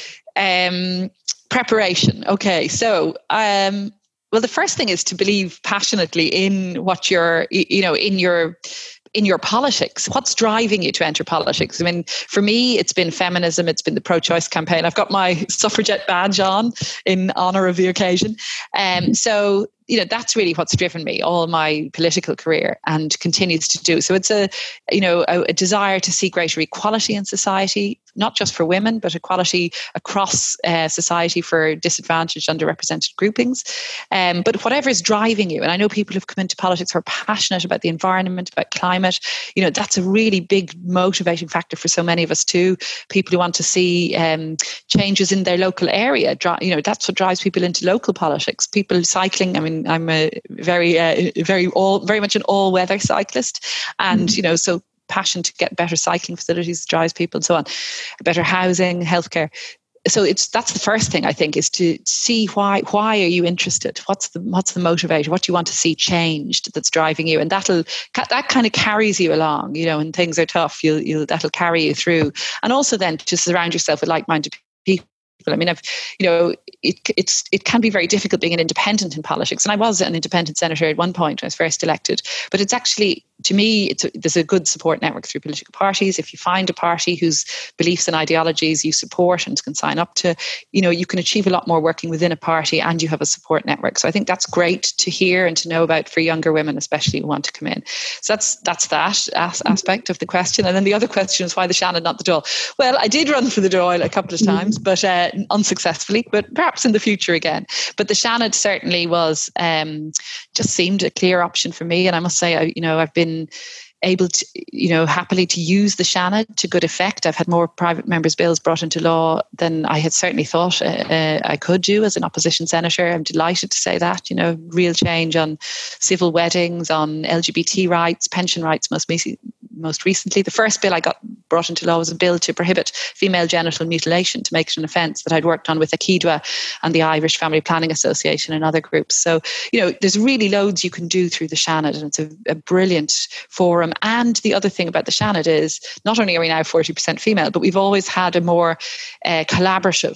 um, preparation. Okay. So, um, well, the first thing is to believe passionately in what you're, you know, in your... in your politics. What's driving you to enter politics? I mean, for me, it's been feminism. It's been the pro-choice campaign. I've got my suffragette badge on in honour of the occasion. Um, so, you know, that's really what's driven me all my political career, and continues to do. So it's a, you know, a, a desire to see greater equality in society, not just for women, but equality across uh, society for disadvantaged, underrepresented groupings. Um, but whatever is driving you, and I know people who've come into politics who are passionate about the environment, about climate, you know, that's a really big motivating factor for so many of us too. People who want to see um, changes in their local area, you know, that's what drives people into local politics. People cycling, I mean, I'm a very, uh, very all, very much an all-weather cyclist, and mm-hmm. you know, so passion to get better cycling facilities drives people, and so on, better housing, healthcare. So it's that's the first thing, I think, is to see why why are you interested? What's the what's the motivator? What do you want to see changed that's driving you? And that'll that kind of carries you along, you know, when things are tough. You'll you'll that'll carry you through, and also then to surround yourself with like-minded people. I mean, I've, you know, it it's it can be very difficult being an independent in politics, and I was an independent senator at one point when I was first elected. But it's actually, to me, it's a, there's a good support network through political parties. If you find a party whose beliefs and ideologies you support and can sign up to, you know, you can achieve a lot more working within a party, and you have a support network. So I think that's great to hear and to know about for younger women, especially who want to come in. So that's that's that as- aspect of the question. And then the other question is why the Seanad, not the Dáil? Well, I did run for the Dáil a couple of times, but uh, unsuccessfully, but perhaps in the future again. But the Seanad certainly was um, just seemed a clear option for me. And I must say, I, you know, I've been able to, you know, happily to use the Seanad to good effect. I've had more private members' bills brought into law than I had certainly thought uh, I could do as an opposition senator. I'm delighted to say that, you know, real change on civil weddings, on L G B T rights, pension rights most most recently. The first bill I got brought into law was a bill to prohibit female genital mutilation, to make it an offence, that I'd worked on with Akidwa and the Irish Family Planning Association and other groups. So, you know, there's really loads you can do through the Seanad, and it's a, a brilliant forum. And the other thing about the Seanad is not only are we now forty percent female, but we've always had a more uh, collaborative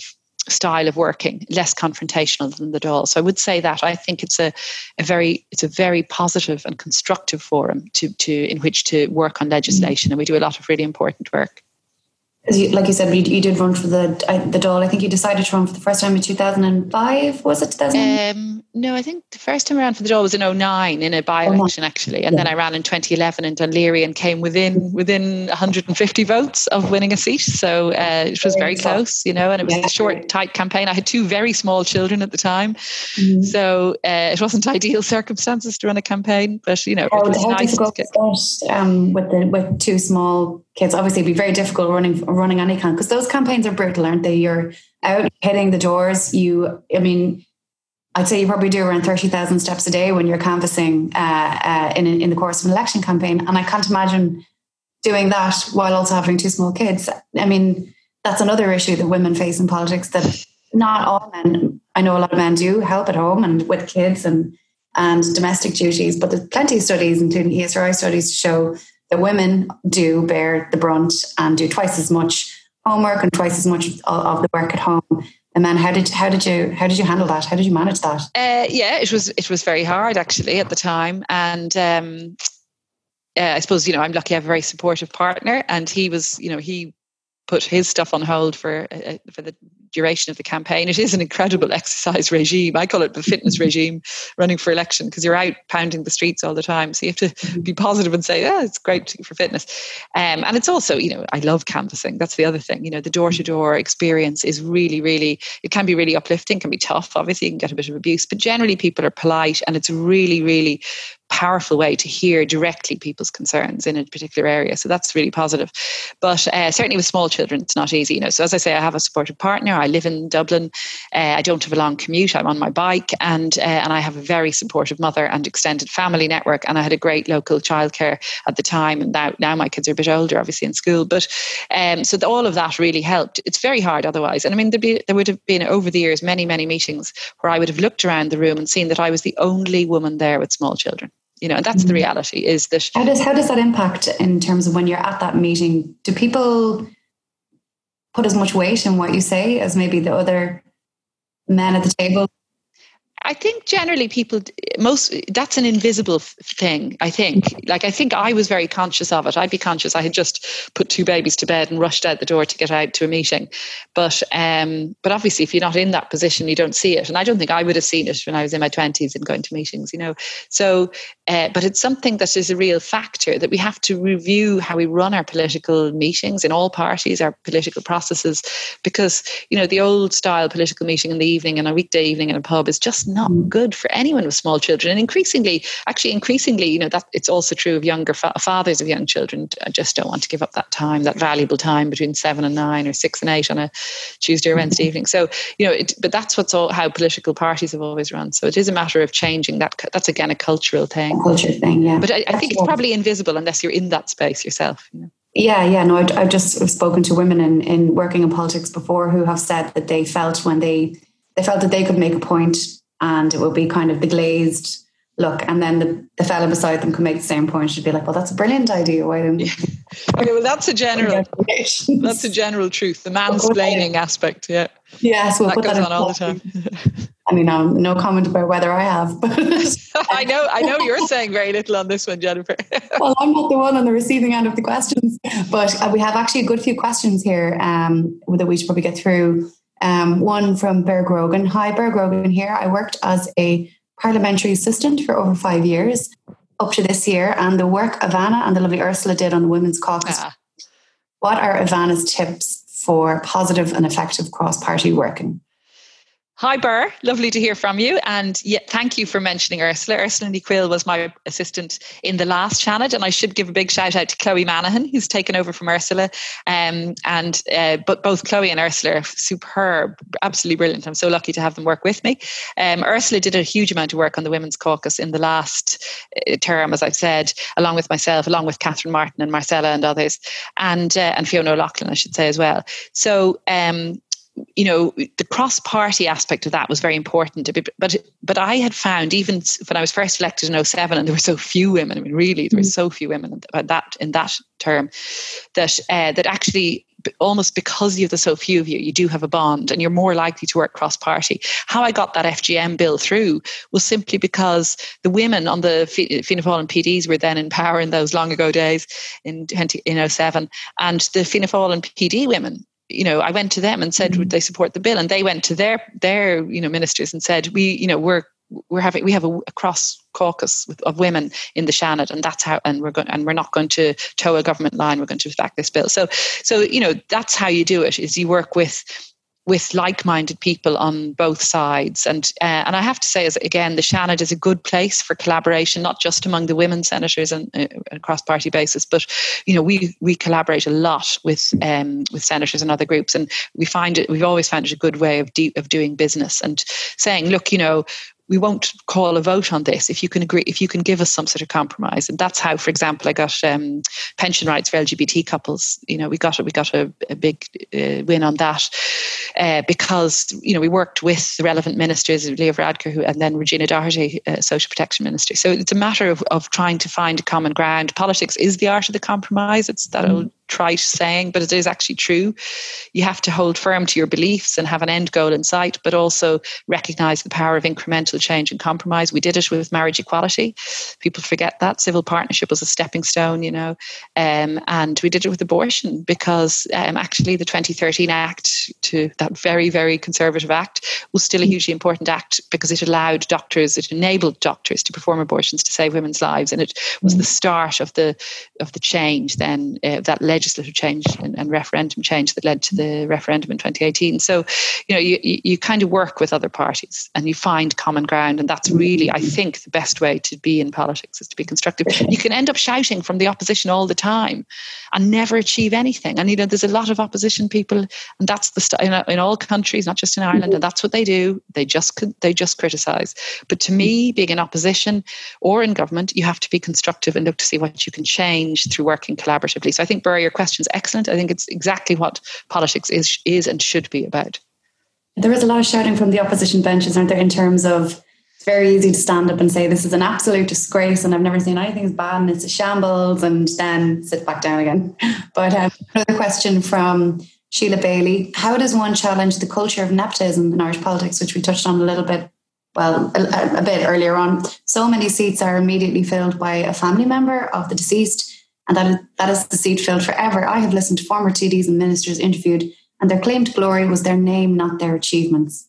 style of working, less confrontational than the Dáil. So I would say that I think it's a, a very it's a very positive and constructive forum to to in which to work on legislation, and we do a lot of really important work. You, like you said, you, you did run for the uh, the Dáil. I think you decided to run for the first time in two thousand five. Was it two thousand? Um, no, I think the first time around for the Dáil was in oh nine in a by-election, actually. And yeah. then I ran in twenty eleven in Dún Laoghaire and came within within one hundred fifty votes of winning a seat. So uh, it was very close, you know, and it was yeah. a short, tight campaign. I had two very small children at the time. Mm-hmm. So uh, it wasn't ideal circumstances to run a campaign, but, you know, oh, it was how nice difficult to get... was that, um, with, the, with two small kids? Obviously, it'd be very difficult running running any campaign, because those campaigns are brutal, aren't they? You're out hitting the doors. You, I mean, I'd say you probably do around thirty thousand steps a day when you're canvassing uh, uh, in in the course of an election campaign. And I can't imagine doing that while also having two small kids. I mean, that's another issue that women face in politics, that not all men, I know a lot of men do help at home and with kids and, and domestic duties, but there's plenty of studies, including E S R I studies, to show that women do bear the brunt and do twice as much homework and twice as much of the work at home. And then how did how did you how did you handle that? How did you manage that? Uh, yeah, it was it was very hard, actually, at the time. And um, uh, I suppose, you know, I'm lucky I have a very supportive partner, and he was, you know, he put his stuff on hold for uh, for the duration of the campaign. It is an incredible exercise regime. I call it the fitness regime, running for election, because you're out pounding the streets all the time. So you have to be positive and say, yeah, it's great for fitness. Um, and it's also, you know, I love canvassing. That's the other thing. You know, the door-to-door experience is really, really, it can be really uplifting, can be tough. Obviously, you can get a bit of abuse, but generally people are polite, and it's really, really powerful way to hear directly people's concerns in a particular area. So that's really positive. But uh, certainly with small children, it's not easy. You know, so as I say, I have a supportive partner. I live in Dublin. Uh, I don't have a long commute. I'm on my bike, and uh, and I have a very supportive mother and extended family network. And I had a great local childcare at the time. And now, now my kids are a bit older, obviously in school. But um, so the, all of that really helped. It's very hard otherwise. And I mean, there'd be, there would have been over the years many, many meetings where I would have looked around the room and seen that I was the only woman there with small children. You know, and that's the reality, is that... How does, how does that impact in terms of when you're at that meeting? Do people put as much weight in what you say as maybe the other men at the table? I think generally people, most, that's an invisible thing, I think. Like, I think I was very conscious of it. I'd be conscious. I had just put two babies to bed and rushed out the door to get out to a meeting. But um, but obviously, if you're not in that position, you don't see it. And I don't think I would have seen it when I was in my twenties and going to meetings, you know. So, uh, but it's something that is a real factor, that we have to review how we run our political meetings in all parties, our political processes, because, you know, the old style political meeting in the evening and a weekday evening in a pub is just not good for anyone with small children. And increasingly, actually increasingly, you know, that it's also true of younger fa- fathers of young children. I just don't want to give up that time, that valuable time between seven and nine or six and eight on a Tuesday or Wednesday evening. So, you know, it, but that's what's all how political parties have always run. So it is a matter of changing that. That's again a cultural thing. A culture thing, yeah. But I, I think it's probably invisible unless you're in that space yourself. You know? Yeah, yeah. No, I've, I've just spoken to women in, in working in politics before who have said that they felt when they they felt that they could make a point, and it will be kind of the glazed look, and then the, the fella beside them can make the same point. She'd be like, well, that's a brilliant idea. Why didn't yeah. Okay, well, that's a general that's a general truth. The mansplaining aspect, yeah. Yeah, so we'll that put goes that on all the time. I mean, um, no comment about whether I have, but I know I know you're saying very little on this one, Jennifer. Well, I'm not the one on the receiving end of the questions, but uh, we have actually a good few questions here um, that we should probably get through. Um, one from Bear Grogan. Hi, Bear Grogan here. I worked as a parliamentary assistant for over five years up to this year, and the work Ivana and the lovely Ursula did on the Women's Caucus. Ah. What are Ivana's tips for positive and effective cross-party working? Hi, Burr. Lovely to hear from you. And yeah, thank you for mentioning Ursula. Ursula Ní Chuil was my assistant in the last Seanad, and I should give a big shout out to Chloe Manahan, who's taken over from Ursula. Um, and uh, but both Chloe and Ursula are superb, absolutely brilliant. I'm so lucky to have them work with me. Um, Ursula did a huge amount of work on the Women's Caucus in the last uh, term, as I've said, along with myself, along with Catherine Martin and Marcella and others, and uh, and Fiona O'Loughlin, I should say as well. So. Um, you know, the cross-party aspect of that was very important. But but I had found, even when I was first elected in oh seven, and there were so few women, I mean, really, there were so few women in that in that term, that uh, that actually almost because you have the so few of you, you do have a bond and you're more likely to work cross-party. How I got that F G M bill through was simply because the women on the Fianna Fáil and P Ds were then in power in those long ago days in in oh seven, and the Fianna Fáil and P D women, you know, I went to them and said, mm-hmm. would they support the bill? And they went to their their you know ministers and said, we you know we're we're having we have a, a cross caucus with, of women in the Seanad, and that's how and we're going and we're not going to toe a government line. We're going to back this bill. So so you know that's how you do it, is you work with with like-minded people on both sides. And uh, and I have to say, as again, the Seanad is a good place for collaboration, not just among the women senators and uh, a cross-party basis, but you know we we collaborate a lot with um, with senators and other groups, and we find it. We've always found it a good way of de- of doing business and saying, look, you know. We won't call a vote on this if you can agree, if you can give us some sort of compromise. And that's how, for example, I got um, pension rights for L G B T couples. You know, we got a, we got a, a big uh, win on that uh, because, you know, we worked with the relevant ministers, Leo Varadkar, who, and then Regina Doherty, uh, Social Protection Minister. So it's a matter of, of trying to find a common ground. Politics is the art of the compromise. It's that mm. old trite saying, but it is actually true. You have to hold firm to your beliefs and have an end goal in sight, but also recognise the power of incremental change and compromise. We did it with marriage equality. People forget that. Civil partnership was a stepping stone, you know, um, and we did it with abortion because um, actually the twenty thirteen Act, to that very, very conservative Act, was still a hugely important Act because it allowed doctors, it enabled doctors to perform abortions to save women's lives, and it was the start of the of the change then, uh, that legislative change and, and referendum change that led to the referendum in twenty eighteen. So, you know, you, you kind of work with other parties and you find common ground. And that's really, I think, the best way to be in politics, is to be constructive. You can end up shouting from the opposition all the time and never achieve anything. And, you know, there's a lot of opposition people, and that's the st- in, in all countries, not just in Ireland, and that's what they do. They just, they just criticise. But to me, being in opposition or in government, you have to be constructive and look to see what you can change through working collaboratively. So I think, Burr, your question is excellent. I think it's exactly what politics is, is and should be about. There is a lot of shouting from the opposition benches, aren't there, in terms of it's very easy to stand up and say this is an absolute disgrace and I've never seen anything as bad and it's a shambles, and then sit back down again. But um, another question from Sheila Bailey. How does one challenge the culture of nepotism in Irish politics, which we touched on a little bit, well, a, a bit earlier on? So many seats are immediately filled by a family member of the deceased, and that is, that is the seat filled forever. I have listened to former T Ds and ministers interviewed, and their claim to glory was their name, not their achievements.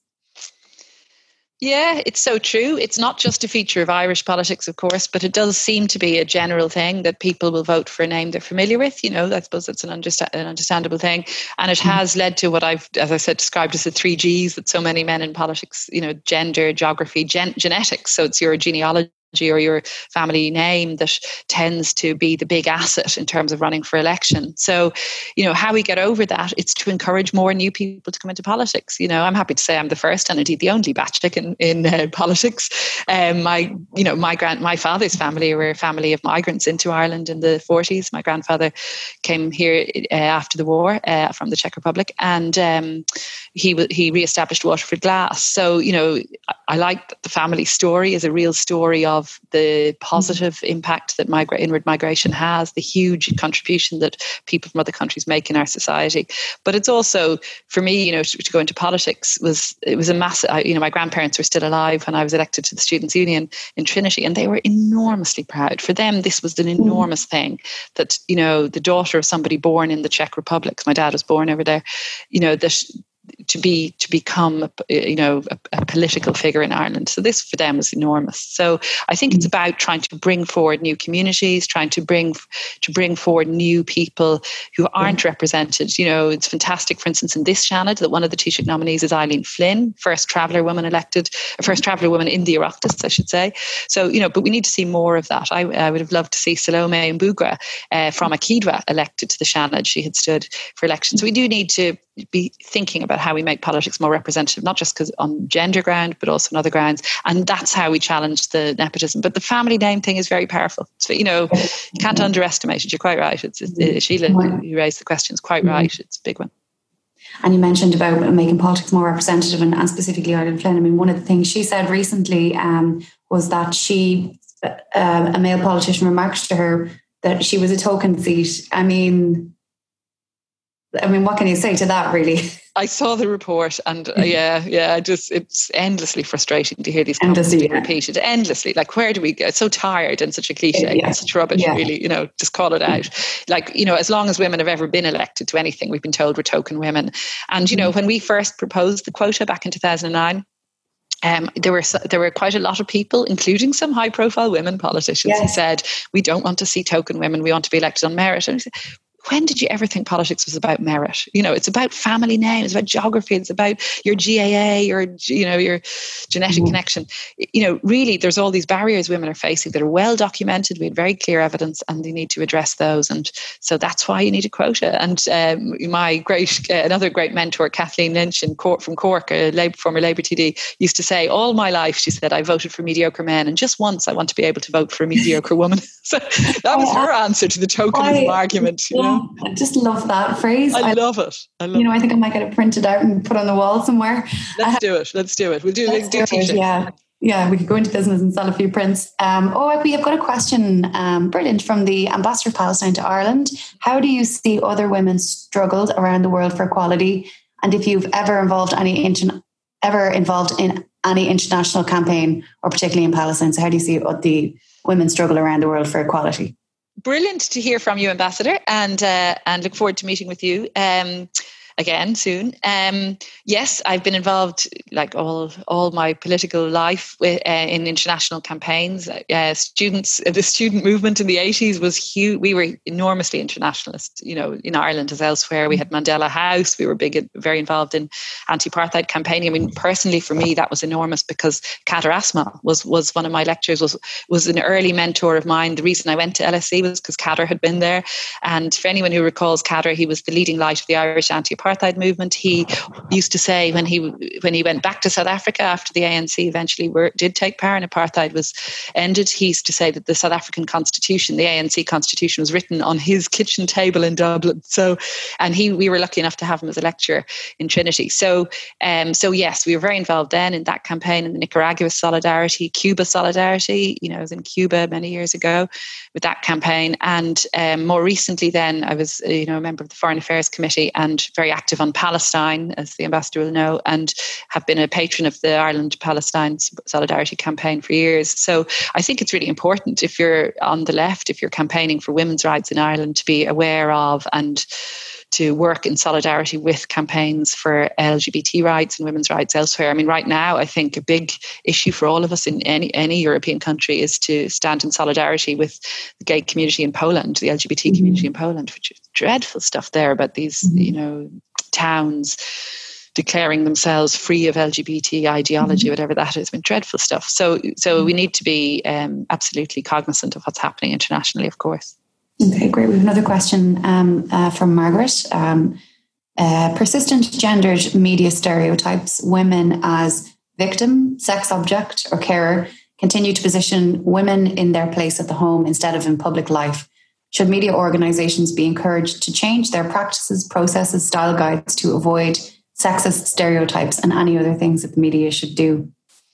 Yeah, it's so true. It's not just a feature of Irish politics, of course, but it does seem to be a general thing that people will vote for a name they're familiar with. You know, I suppose it's an, understa- an understandable thing. And it has led to what I've, as I said, described as the three Gs that so many men in politics, you know, gender, geography, gen- genetics. So it's your genealogy or your family name that tends to be the big asset in terms of running for election. So, you know, how we get over that, it's to encourage more new people to come into politics. You know, I'm happy to say I'm the first and indeed the only Batchik in, in uh, politics. Um, my, you know, my grand, my father's family were a family of migrants into Ireland in the forties. My grandfather came here uh, after the war uh, from the Czech Republic, and um, he he re-established Waterford Glass. So, you know, I, I like that the family story is a real story of Of the positive mm-hmm. impact that migra- inward migration has, the huge contribution that people from other countries make in our society. But it's also, for me, you know, to, to go into politics was, it was a massive, you know, my grandparents were still alive when I was elected to the Students' Union in Trinity, and they were enormously proud. For them, this was an enormous mm-hmm. thing that, you know, the daughter of somebody born in the Czech Republic, my dad was born over there, you know, that to be to become you know a, a political figure in Ireland. So this for them was enormous. So I think it's about trying to bring forward new communities, trying to bring to bring forward new people who aren't represented. You know, it's fantastic, for instance, in this Seanad, that one of the Taoiseach nominees is Eileen Flynn, first traveller woman elected, first traveller woman in the Oireachtas, I should say. So, you know, but we need to see more of that. I, I would have loved to see Salome Mbugra uh, from Akidwa elected to the Seanad. She had stood for election. So we do need to be thinking about how we make politics more representative, not just because on gender ground, but also on other grounds. And that's how we challenge the nepotism. But the family name thing is very powerful. So, you know, you can't underestimate it. You're quite right. It's, it's uh, Sheila, you raised the question. It's quite right. It's a big one. And you mentioned about making politics more representative, and, and specifically Eileen Flynn. I mean, one of the things she said recently um, was that she, uh, a male politician remarked to her that she was a token seat. I mean, I mean, what can you say to that, really? I saw the report, and uh, yeah, yeah, I just it's endlessly frustrating to hear these comments being yeah. repeated endlessly. Like, where do we go? It's so tired and such a cliche, yeah. such rubbish. Yeah. Really, you know, just call it out. Like, you know, as long as women have ever been elected to anything, we've been told we're token women. And you know, when we first proposed the quota back in two thousand nine. Um, there were there were quite a lot of people, including some high-profile women politicians, yes. who said, "We don't want to see token women. We want to be elected on merit." And I said, when did you ever think politics was about merit? You know, it's about family name, it's about geography, it's about your G A A, your, you know, your genetic mm-hmm. connection. You know, really, there's all these barriers women are facing that are well documented. We had very clear evidence, and they need to address those. And so that's why you need a quota. And um, my great, uh, another great mentor, Kathleen Lynch in Cork, from Cork, a Labour, former Labour T D, used to say, all my life, she said, I voted for mediocre men, and just once I want to be able to vote for a mediocre woman. So that was her answer to the tokenism I, argument. You know? I just love that phrase. I, I love it. I love you know, it. I think I might get it printed out and put on the wall somewhere. Let's uh, do it. Let's do it. We'll do, we'll do, do t-shirts. Yeah. Yeah, we could go into business and sell a few prints. Um, oh, we have got a question, um, brilliant, from the Ambassador of Palestine to Ireland. How do you see other women struggled around the world for equality? And if you've ever involved any inter- ever involved in any international campaign, or particularly in Palestine, so how do you see the women struggle around the world for equality? Brilliant to hear from you, Ambassador, and uh, and look forward to meeting with you um, again soon. Um, yes, I've been involved, like all all my political life, with, uh, in international campaigns. Uh, students, the student movement in the eighties was huge. We were enormously internationalist, you know, in Ireland as elsewhere. We had Mandela House. We were big, very involved in anti-apartheid campaigning. I mean, personally, for me, that was enormous because Kader Asmal was was one of my lecturers, was was an early mentor of mine. The reason I went to L S E was because Kader had been there. And for anyone who recalls Kader, he was the leading light of the Irish anti-apartheid movement. He used to say when he when he went back to South Africa after the A N C eventually were, did take power and apartheid was ended, he used to say that the South African constitution, the A N C constitution, was written on his kitchen table in Dublin. So, and he we were lucky enough to have him as a lecturer in Trinity. So, um, so yes, we were very involved then in that campaign, in the Nicaragua Solidarity, Cuba Solidarity. You know, I was in Cuba many years ago with that campaign, and um, more recently, then I was, you know, a member of the Foreign Affairs Committee and very active on Palestine, as the ambassador will know, and have been a patron of the Ireland-Palestine Solidarity campaign for years. So I think it's really important, if you're on the left, if you're campaigning for women's rights in Ireland, to be aware of and to work in solidarity with campaigns for L G B T rights and women's rights elsewhere. I mean, right now, I think a big issue for all of us in any any European country is to stand in solidarity with the gay community in Poland, the L G B T mm-hmm. community in Poland, which is dreadful stuff there about these, mm-hmm. you know, towns declaring themselves free of L G B T ideology, mm-hmm. whatever that is. It's been dreadful stuff. So, so mm-hmm. we need to be um, absolutely cognizant of what's happening internationally, of course. Okay, great. We have another question um, uh, from Margaret. Um, uh, persistent gendered media stereotypes women as victim, sex object, or carer continue to position women in their place at the home instead of in public life. Should media organisations be encouraged to change their practices, processes, style guides to avoid sexist stereotypes and any other things that the media should do?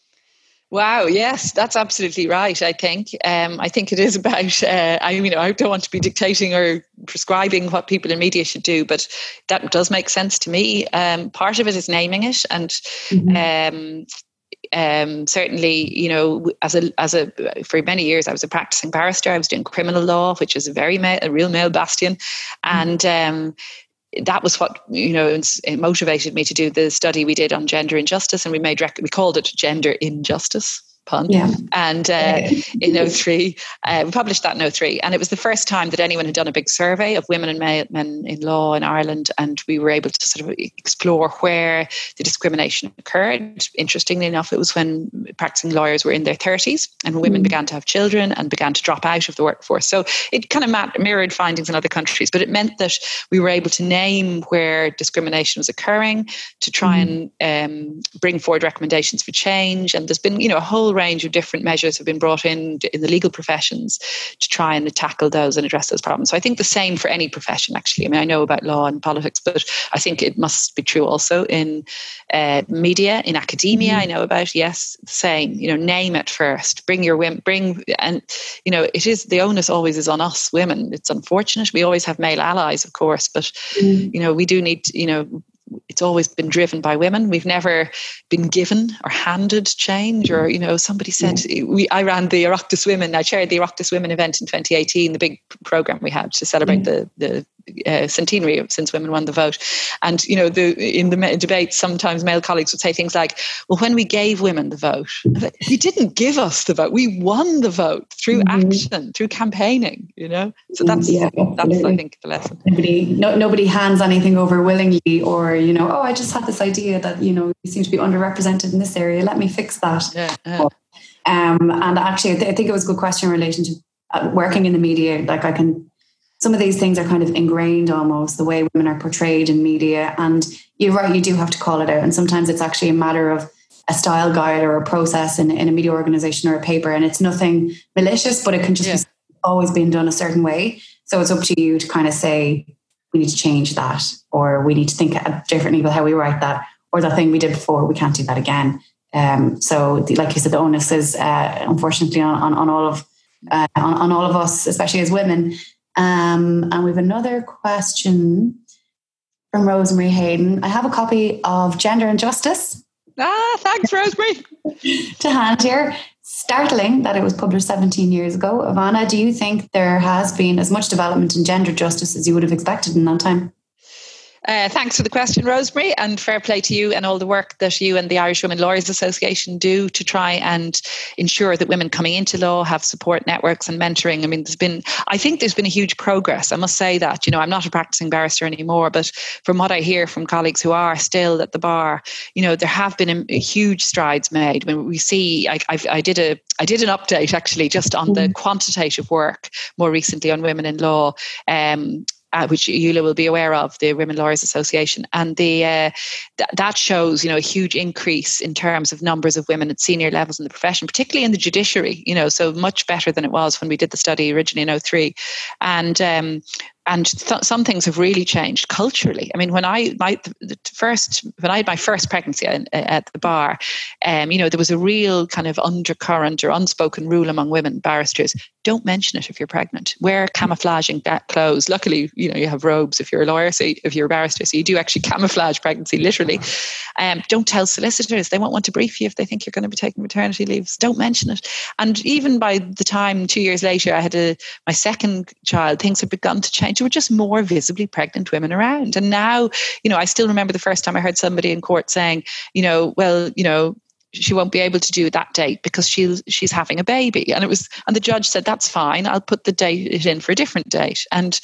Wow, yes, that's absolutely right, I think. Um, I think it is about, uh, I you know, I don't want to be dictating or prescribing what people in media should do, but that does make sense to me. Um, part of it is naming it, and mm-hmm. um, um, certainly, you know, as a as a for many years I was a practicing barrister. I was doing criminal law, which is a very ma- a real male bastion, mm-hmm. and um, that was what, you know, it motivated me to do the study we did on gender injustice, and we made rec- we called it Gender Injustice. Pun. Yeah. And uh, in oh three, uh, we published that in oh three, and it was the first time that anyone had done a big survey of women and men in law in Ireland, and we were able to sort of explore where the discrimination occurred. Interestingly enough, it was when practicing lawyers were in their thirties and women mm. began to have children and began to drop out of the workforce. So it kind of mirrored findings in other countries, but it meant that we were able to name where discrimination was occurring, to try mm. and um, bring forward recommendations for change. And there's been, you know, a whole range of different measures have been brought in in the legal professions to try and tackle those and address those problems. So I think the same for any profession, actually. I mean, I know about law and politics, but I think it must be true also in uh, media, in academia. Mm-hmm. I know about, yes, the same. You know, name it first. Bring your women, bring, and, you know, it is, the onus always is on us women. It's unfortunate. We always have male allies, of course, but, mm-hmm. you know, we do need, you know, it's always been driven by women. We've never been given or handed change, or, you know, somebody said, we, I ran the Oireachtas Women, I chaired the Oireachtas Women event in twenty eighteen, the big program we had to celebrate mm. the, the uh, centenary of since women won the vote. And, you know, the in the debate, sometimes male colleagues would say things like, well, when we gave women the vote, like, you didn't give us the vote. We won the vote through mm-hmm. action, through campaigning, you know? So that's, yeah, that's I think, the lesson. Nobody, no, nobody hands anything over willingly, or, you know, oh, I just had this idea that, you know, you seem to be underrepresented in this area. Let me fix that. Yeah, yeah. Um, and actually, I, th- I think it was a good question in relation to uh, working in the media. Like, I can, some of these things are kind of ingrained almost, the way women are portrayed in media. And you're right, you do have to call it out. And sometimes it's actually a matter of a style guide or a process in, in a media organization or a paper. And it's nothing malicious, but it can just yeah. be always been done a certain way. So it's up to you to kind of say, we need to change that, or we need to think differently about how we write that, or the thing we did before, we can't do that again. Um, so, the, like you said, the onus is uh, unfortunately on, on, on all of uh, on, on all of us, especially as women. Um, and we have another question from Rosemary Hayden. I have a copy of Gender and Justice. Ah, thanks, Rosemary. to hand here. Startling that it was published seventeen years ago. Ivana, do you think there has been as much development in gender justice as you would have expected in that time? Uh, thanks for the question, Rosemary, and fair play to you and all the work that you and the Irish Women Lawyers Association do to try and ensure that women coming into law have support networks and mentoring. I mean, there's been, I think there's been a huge progress. I must say that, you know, I'm not a practicing barrister anymore, but from what I hear from colleagues who are still at the bar, you know, there have been a, a huge strides made. When we see, I, I've, I did a, I did an update actually just on the quantitative work more recently on women in law. Um, Uh, which Eula will be aware of, the Women Lawyers Association. And the uh, th- that shows, you know, a huge increase in terms of numbers of women at senior levels in the profession, particularly in the judiciary, you know, so much better than it was when we did the study originally in oh three. And um, And th- some things have really changed culturally. I mean, when I my the first when I had my first pregnancy at, at the bar, um, you know, there was a real kind of undercurrent or unspoken rule among women barristers: don't mention it if you're pregnant. Wear camouflaging that clothes. Luckily, you know, you have robes if you're a lawyer, so if you're a barrister, so you do actually camouflage pregnancy literally. Um, don't tell solicitors; they won't want to brief you if they think you're going to be taking maternity leaves. Don't mention it. And even by the time two years later, I had a my second child, things had begun to change. There were just more visibly pregnant women around. And now, you know, I still remember the first time I heard somebody in court saying, you know, well, you know, she won't be able to do that date because she's she's having a baby. And it was, and the judge said, that's fine, I'll put the date in for a different date. And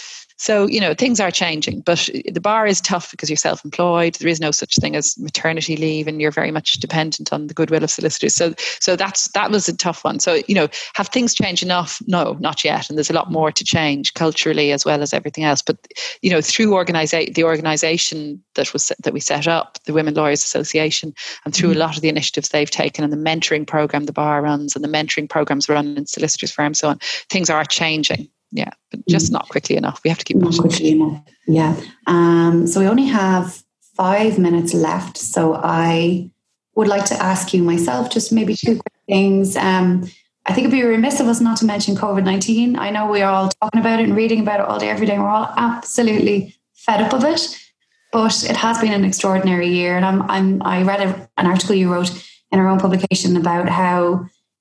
so, you know, things are changing, but the bar is tough because you're self-employed. There is no such thing as maternity leave, and you're very much dependent on the goodwill of solicitors. So, so that's that was a tough one. So, you know, have things changed enough? No, not yet. And there's a lot more to change culturally as well as everything else. But, you know, through organisa- the organisation that was that we set up, the Women Lawyers Association, and through mm-hmm. a lot of the initiatives they've taken, and the mentoring program the bar runs, and the mentoring programs run in solicitors' firms, so on, things are changing. Yeah, but just not quickly enough. We have to keep not quickly enough. Yeah. Um, so we only have five minutes left. So I would like to ask you myself just maybe two quick things. Um, I think it'd be remiss of us not to mention COVID nineteen. I know we are all talking about it and reading about it all day, every day. We're all absolutely fed up of it, but it has been an extraordinary year. And I'm, I'm I read a, an article you wrote in our own publication about how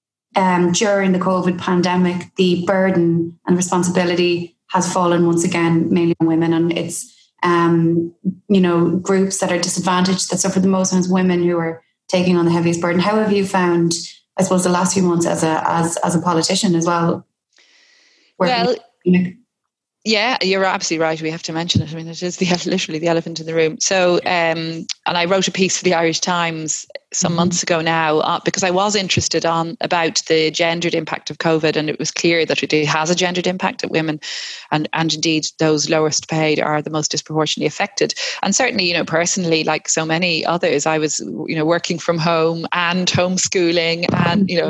Um, during the COVID pandemic, the burden and responsibility has fallen once again, mainly on women. And it's, um, you know, groups that are disadvantaged that suffer the most, and it's women who are taking on the heaviest burden. How have you found, I suppose, the last few months as a as as a politician as well? Well, yeah, you're absolutely right. We have to mention it. I mean, it is the, literally the elephant in the room. So, um, and I wrote a piece for the Irish Times some Mm-hmm. months ago now, uh, because I was interested on about the gendered impact of COVID, and it was clear that it has a gendered impact, that women and, and indeed those lowest paid are the most disproportionately affected. And certainly, you know, personally, like so many others, I was, you know, working from home and homeschooling, and, you know,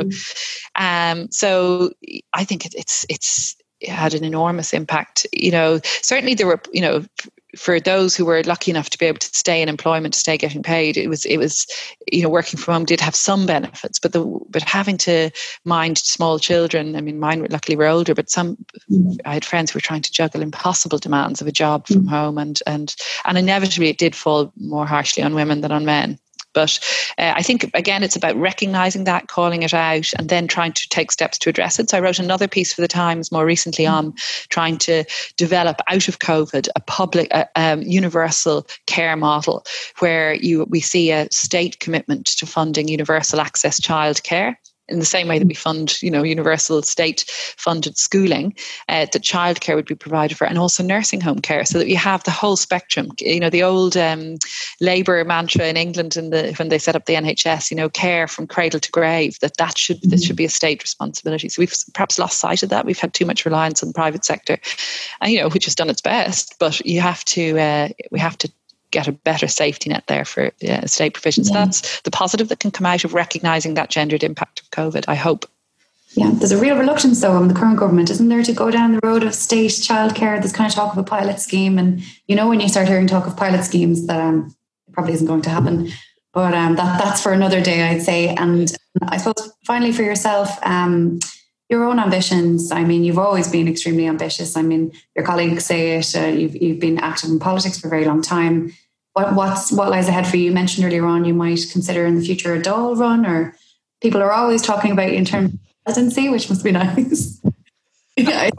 um, so I think it, it's, it's, it had an enormous impact. You know, certainly there were, you know, for those who were lucky enough to be able to stay in employment, to stay getting paid, it was, it was, you know, working from home did have some benefits, but the, but having to mind small children, I mean, mine were, luckily were older, but some, mm. I had friends who were trying to juggle impossible demands of a job from mm. home, and, and, and inevitably it did fall more harshly on women than on men. But uh, I think, again, it's about recognising that, calling it out, and then trying to take steps to address it. So I wrote another piece for the Times more recently on trying to develop out of COVID a public, uh, um, universal care model where you we see a state commitment to funding universal access childcare. In the same way that we fund, you know, universal state-funded schooling, uh, that childcare would be provided for, and also nursing home care, so that you have the whole spectrum. You know, the old um, Labour mantra in England, in the when they set up the N H S, you know, care from cradle to grave, that that should that should be a state responsibility. So we've perhaps lost sight of that. We've had too much reliance on the private sector, and, you know, which has done its best. But you have to, uh, we have to. get a better safety net there for yeah, state provision. So yeah. That's the positive that can come out of recognising that gendered impact of COVID, I hope. Yeah, there's a real reluctance though in the current government, isn't there, to go down the road of state childcare? There's kind of talk of a pilot scheme, and you know, when you start hearing talk of pilot schemes, that um, it probably isn't going to happen. But um, that that's for another day, I'd say. And I suppose finally for yourself, um, your own ambitions. I mean, you've always been extremely ambitious. I mean, your colleagues say it. Uh, you've you've been active in politics for a very long time. What what's what lies ahead for you? You mentioned earlier on you might consider in the future a Dáil run, or people are always talking about you in terms of presidency, which must be nice. Yeah,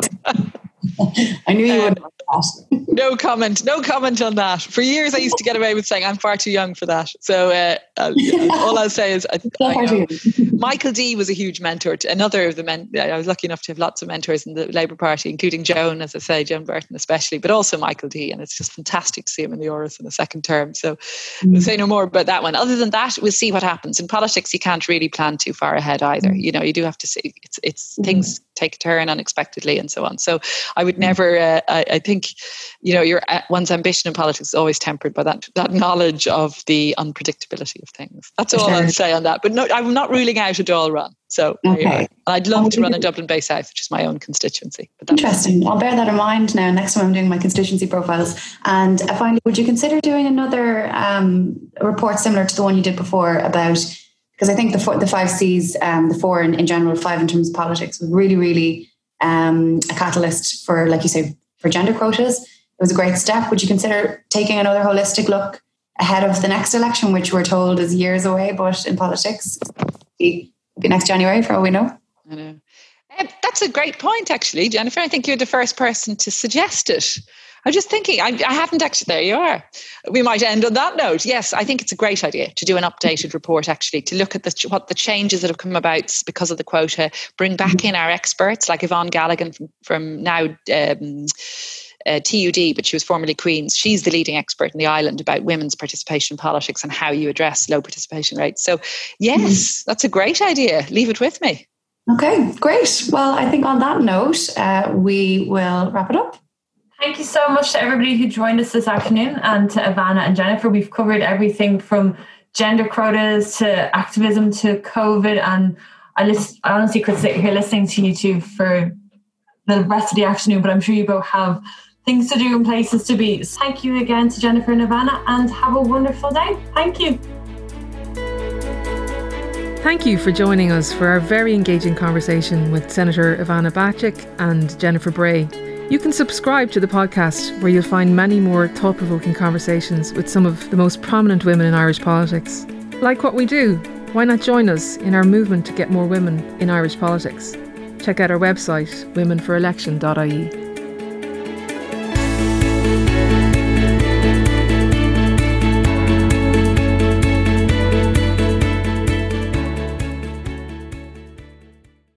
I knew you um, would. No comment. No comment on that. For years, I used to get away with saying I'm far too young for that. So uh, uh, all I'll say is, I, I know. Michael D was a huge mentor. To another of the men. I was lucky enough to have lots of mentors in the Labour Party, including Joan, as I say, Joan Burton especially, but also Michael D. And it's just fantastic to see him in the Áras in the second term. So mm. we'll say no more about that one. Other than that, we'll see what happens. In politics, you can't really plan too far ahead either. Mm. You know, you do have to see. It's it's mm. things take a turn unexpectedly and so on. So I would never. Uh, I, I think, you know, your one's ambition in politics is always tempered by that that knowledge of the unpredictability of things. That's all sure. I'll say on that. But no, I'm not ruling out a Dáil run. So okay. I'd love to run in Dublin Bay South, which is my own constituency. But interesting. I'll bear that in mind now next time I'm doing my constituency profiles. And finally, would you consider doing another um, report similar to the one you did before about, because I think the four, the five C's, um, the four in, in general, five in terms of politics, was really, really um, a catalyst for, like you say, for gender quotas. It was a great step. Would you consider taking another holistic look ahead of the next election, which we're told is years away, but in politics, be, be next January for all we know? I know. Uh, that's a great point, actually, Jennifer. I think you're the first person to suggest it. I'm just thinking, I, I haven't actually, there you are. We might end on that note. Yes, I think it's a great idea to do an updated report, actually, to look at the, what the changes that have come about because of the quota, bring back in our experts like Yvonne Galligan from, from now um, uh, T U D, but she was formerly Queen's. She's the leading expert in the island about women's participation in politics and how you address low participation rates. So yes, mm-hmm. that's a great idea. Leave it with me. Okay, great. Well, I think on that note, uh, we will wrap it up. Thank you so much to everybody who joined us this afternoon, and to Ivana and Jennifer. We've covered everything from gender quotas to activism to COVID, and I, list, I honestly could sit here listening to you two for the rest of the afternoon, but I'm sure you both have things to do and places to be. So thank you again to Jennifer and Ivana, and have a wonderful day. Thank you. Thank you for joining us for our very engaging conversation with Senator Ivana Bacik and Jennifer Bray. You can subscribe to the podcast, where you'll find many more thought-provoking conversations with some of the most prominent women in Irish politics. Like what we do, why not join us in our movement to get more women in Irish politics? Check out our website, women for election dot I E.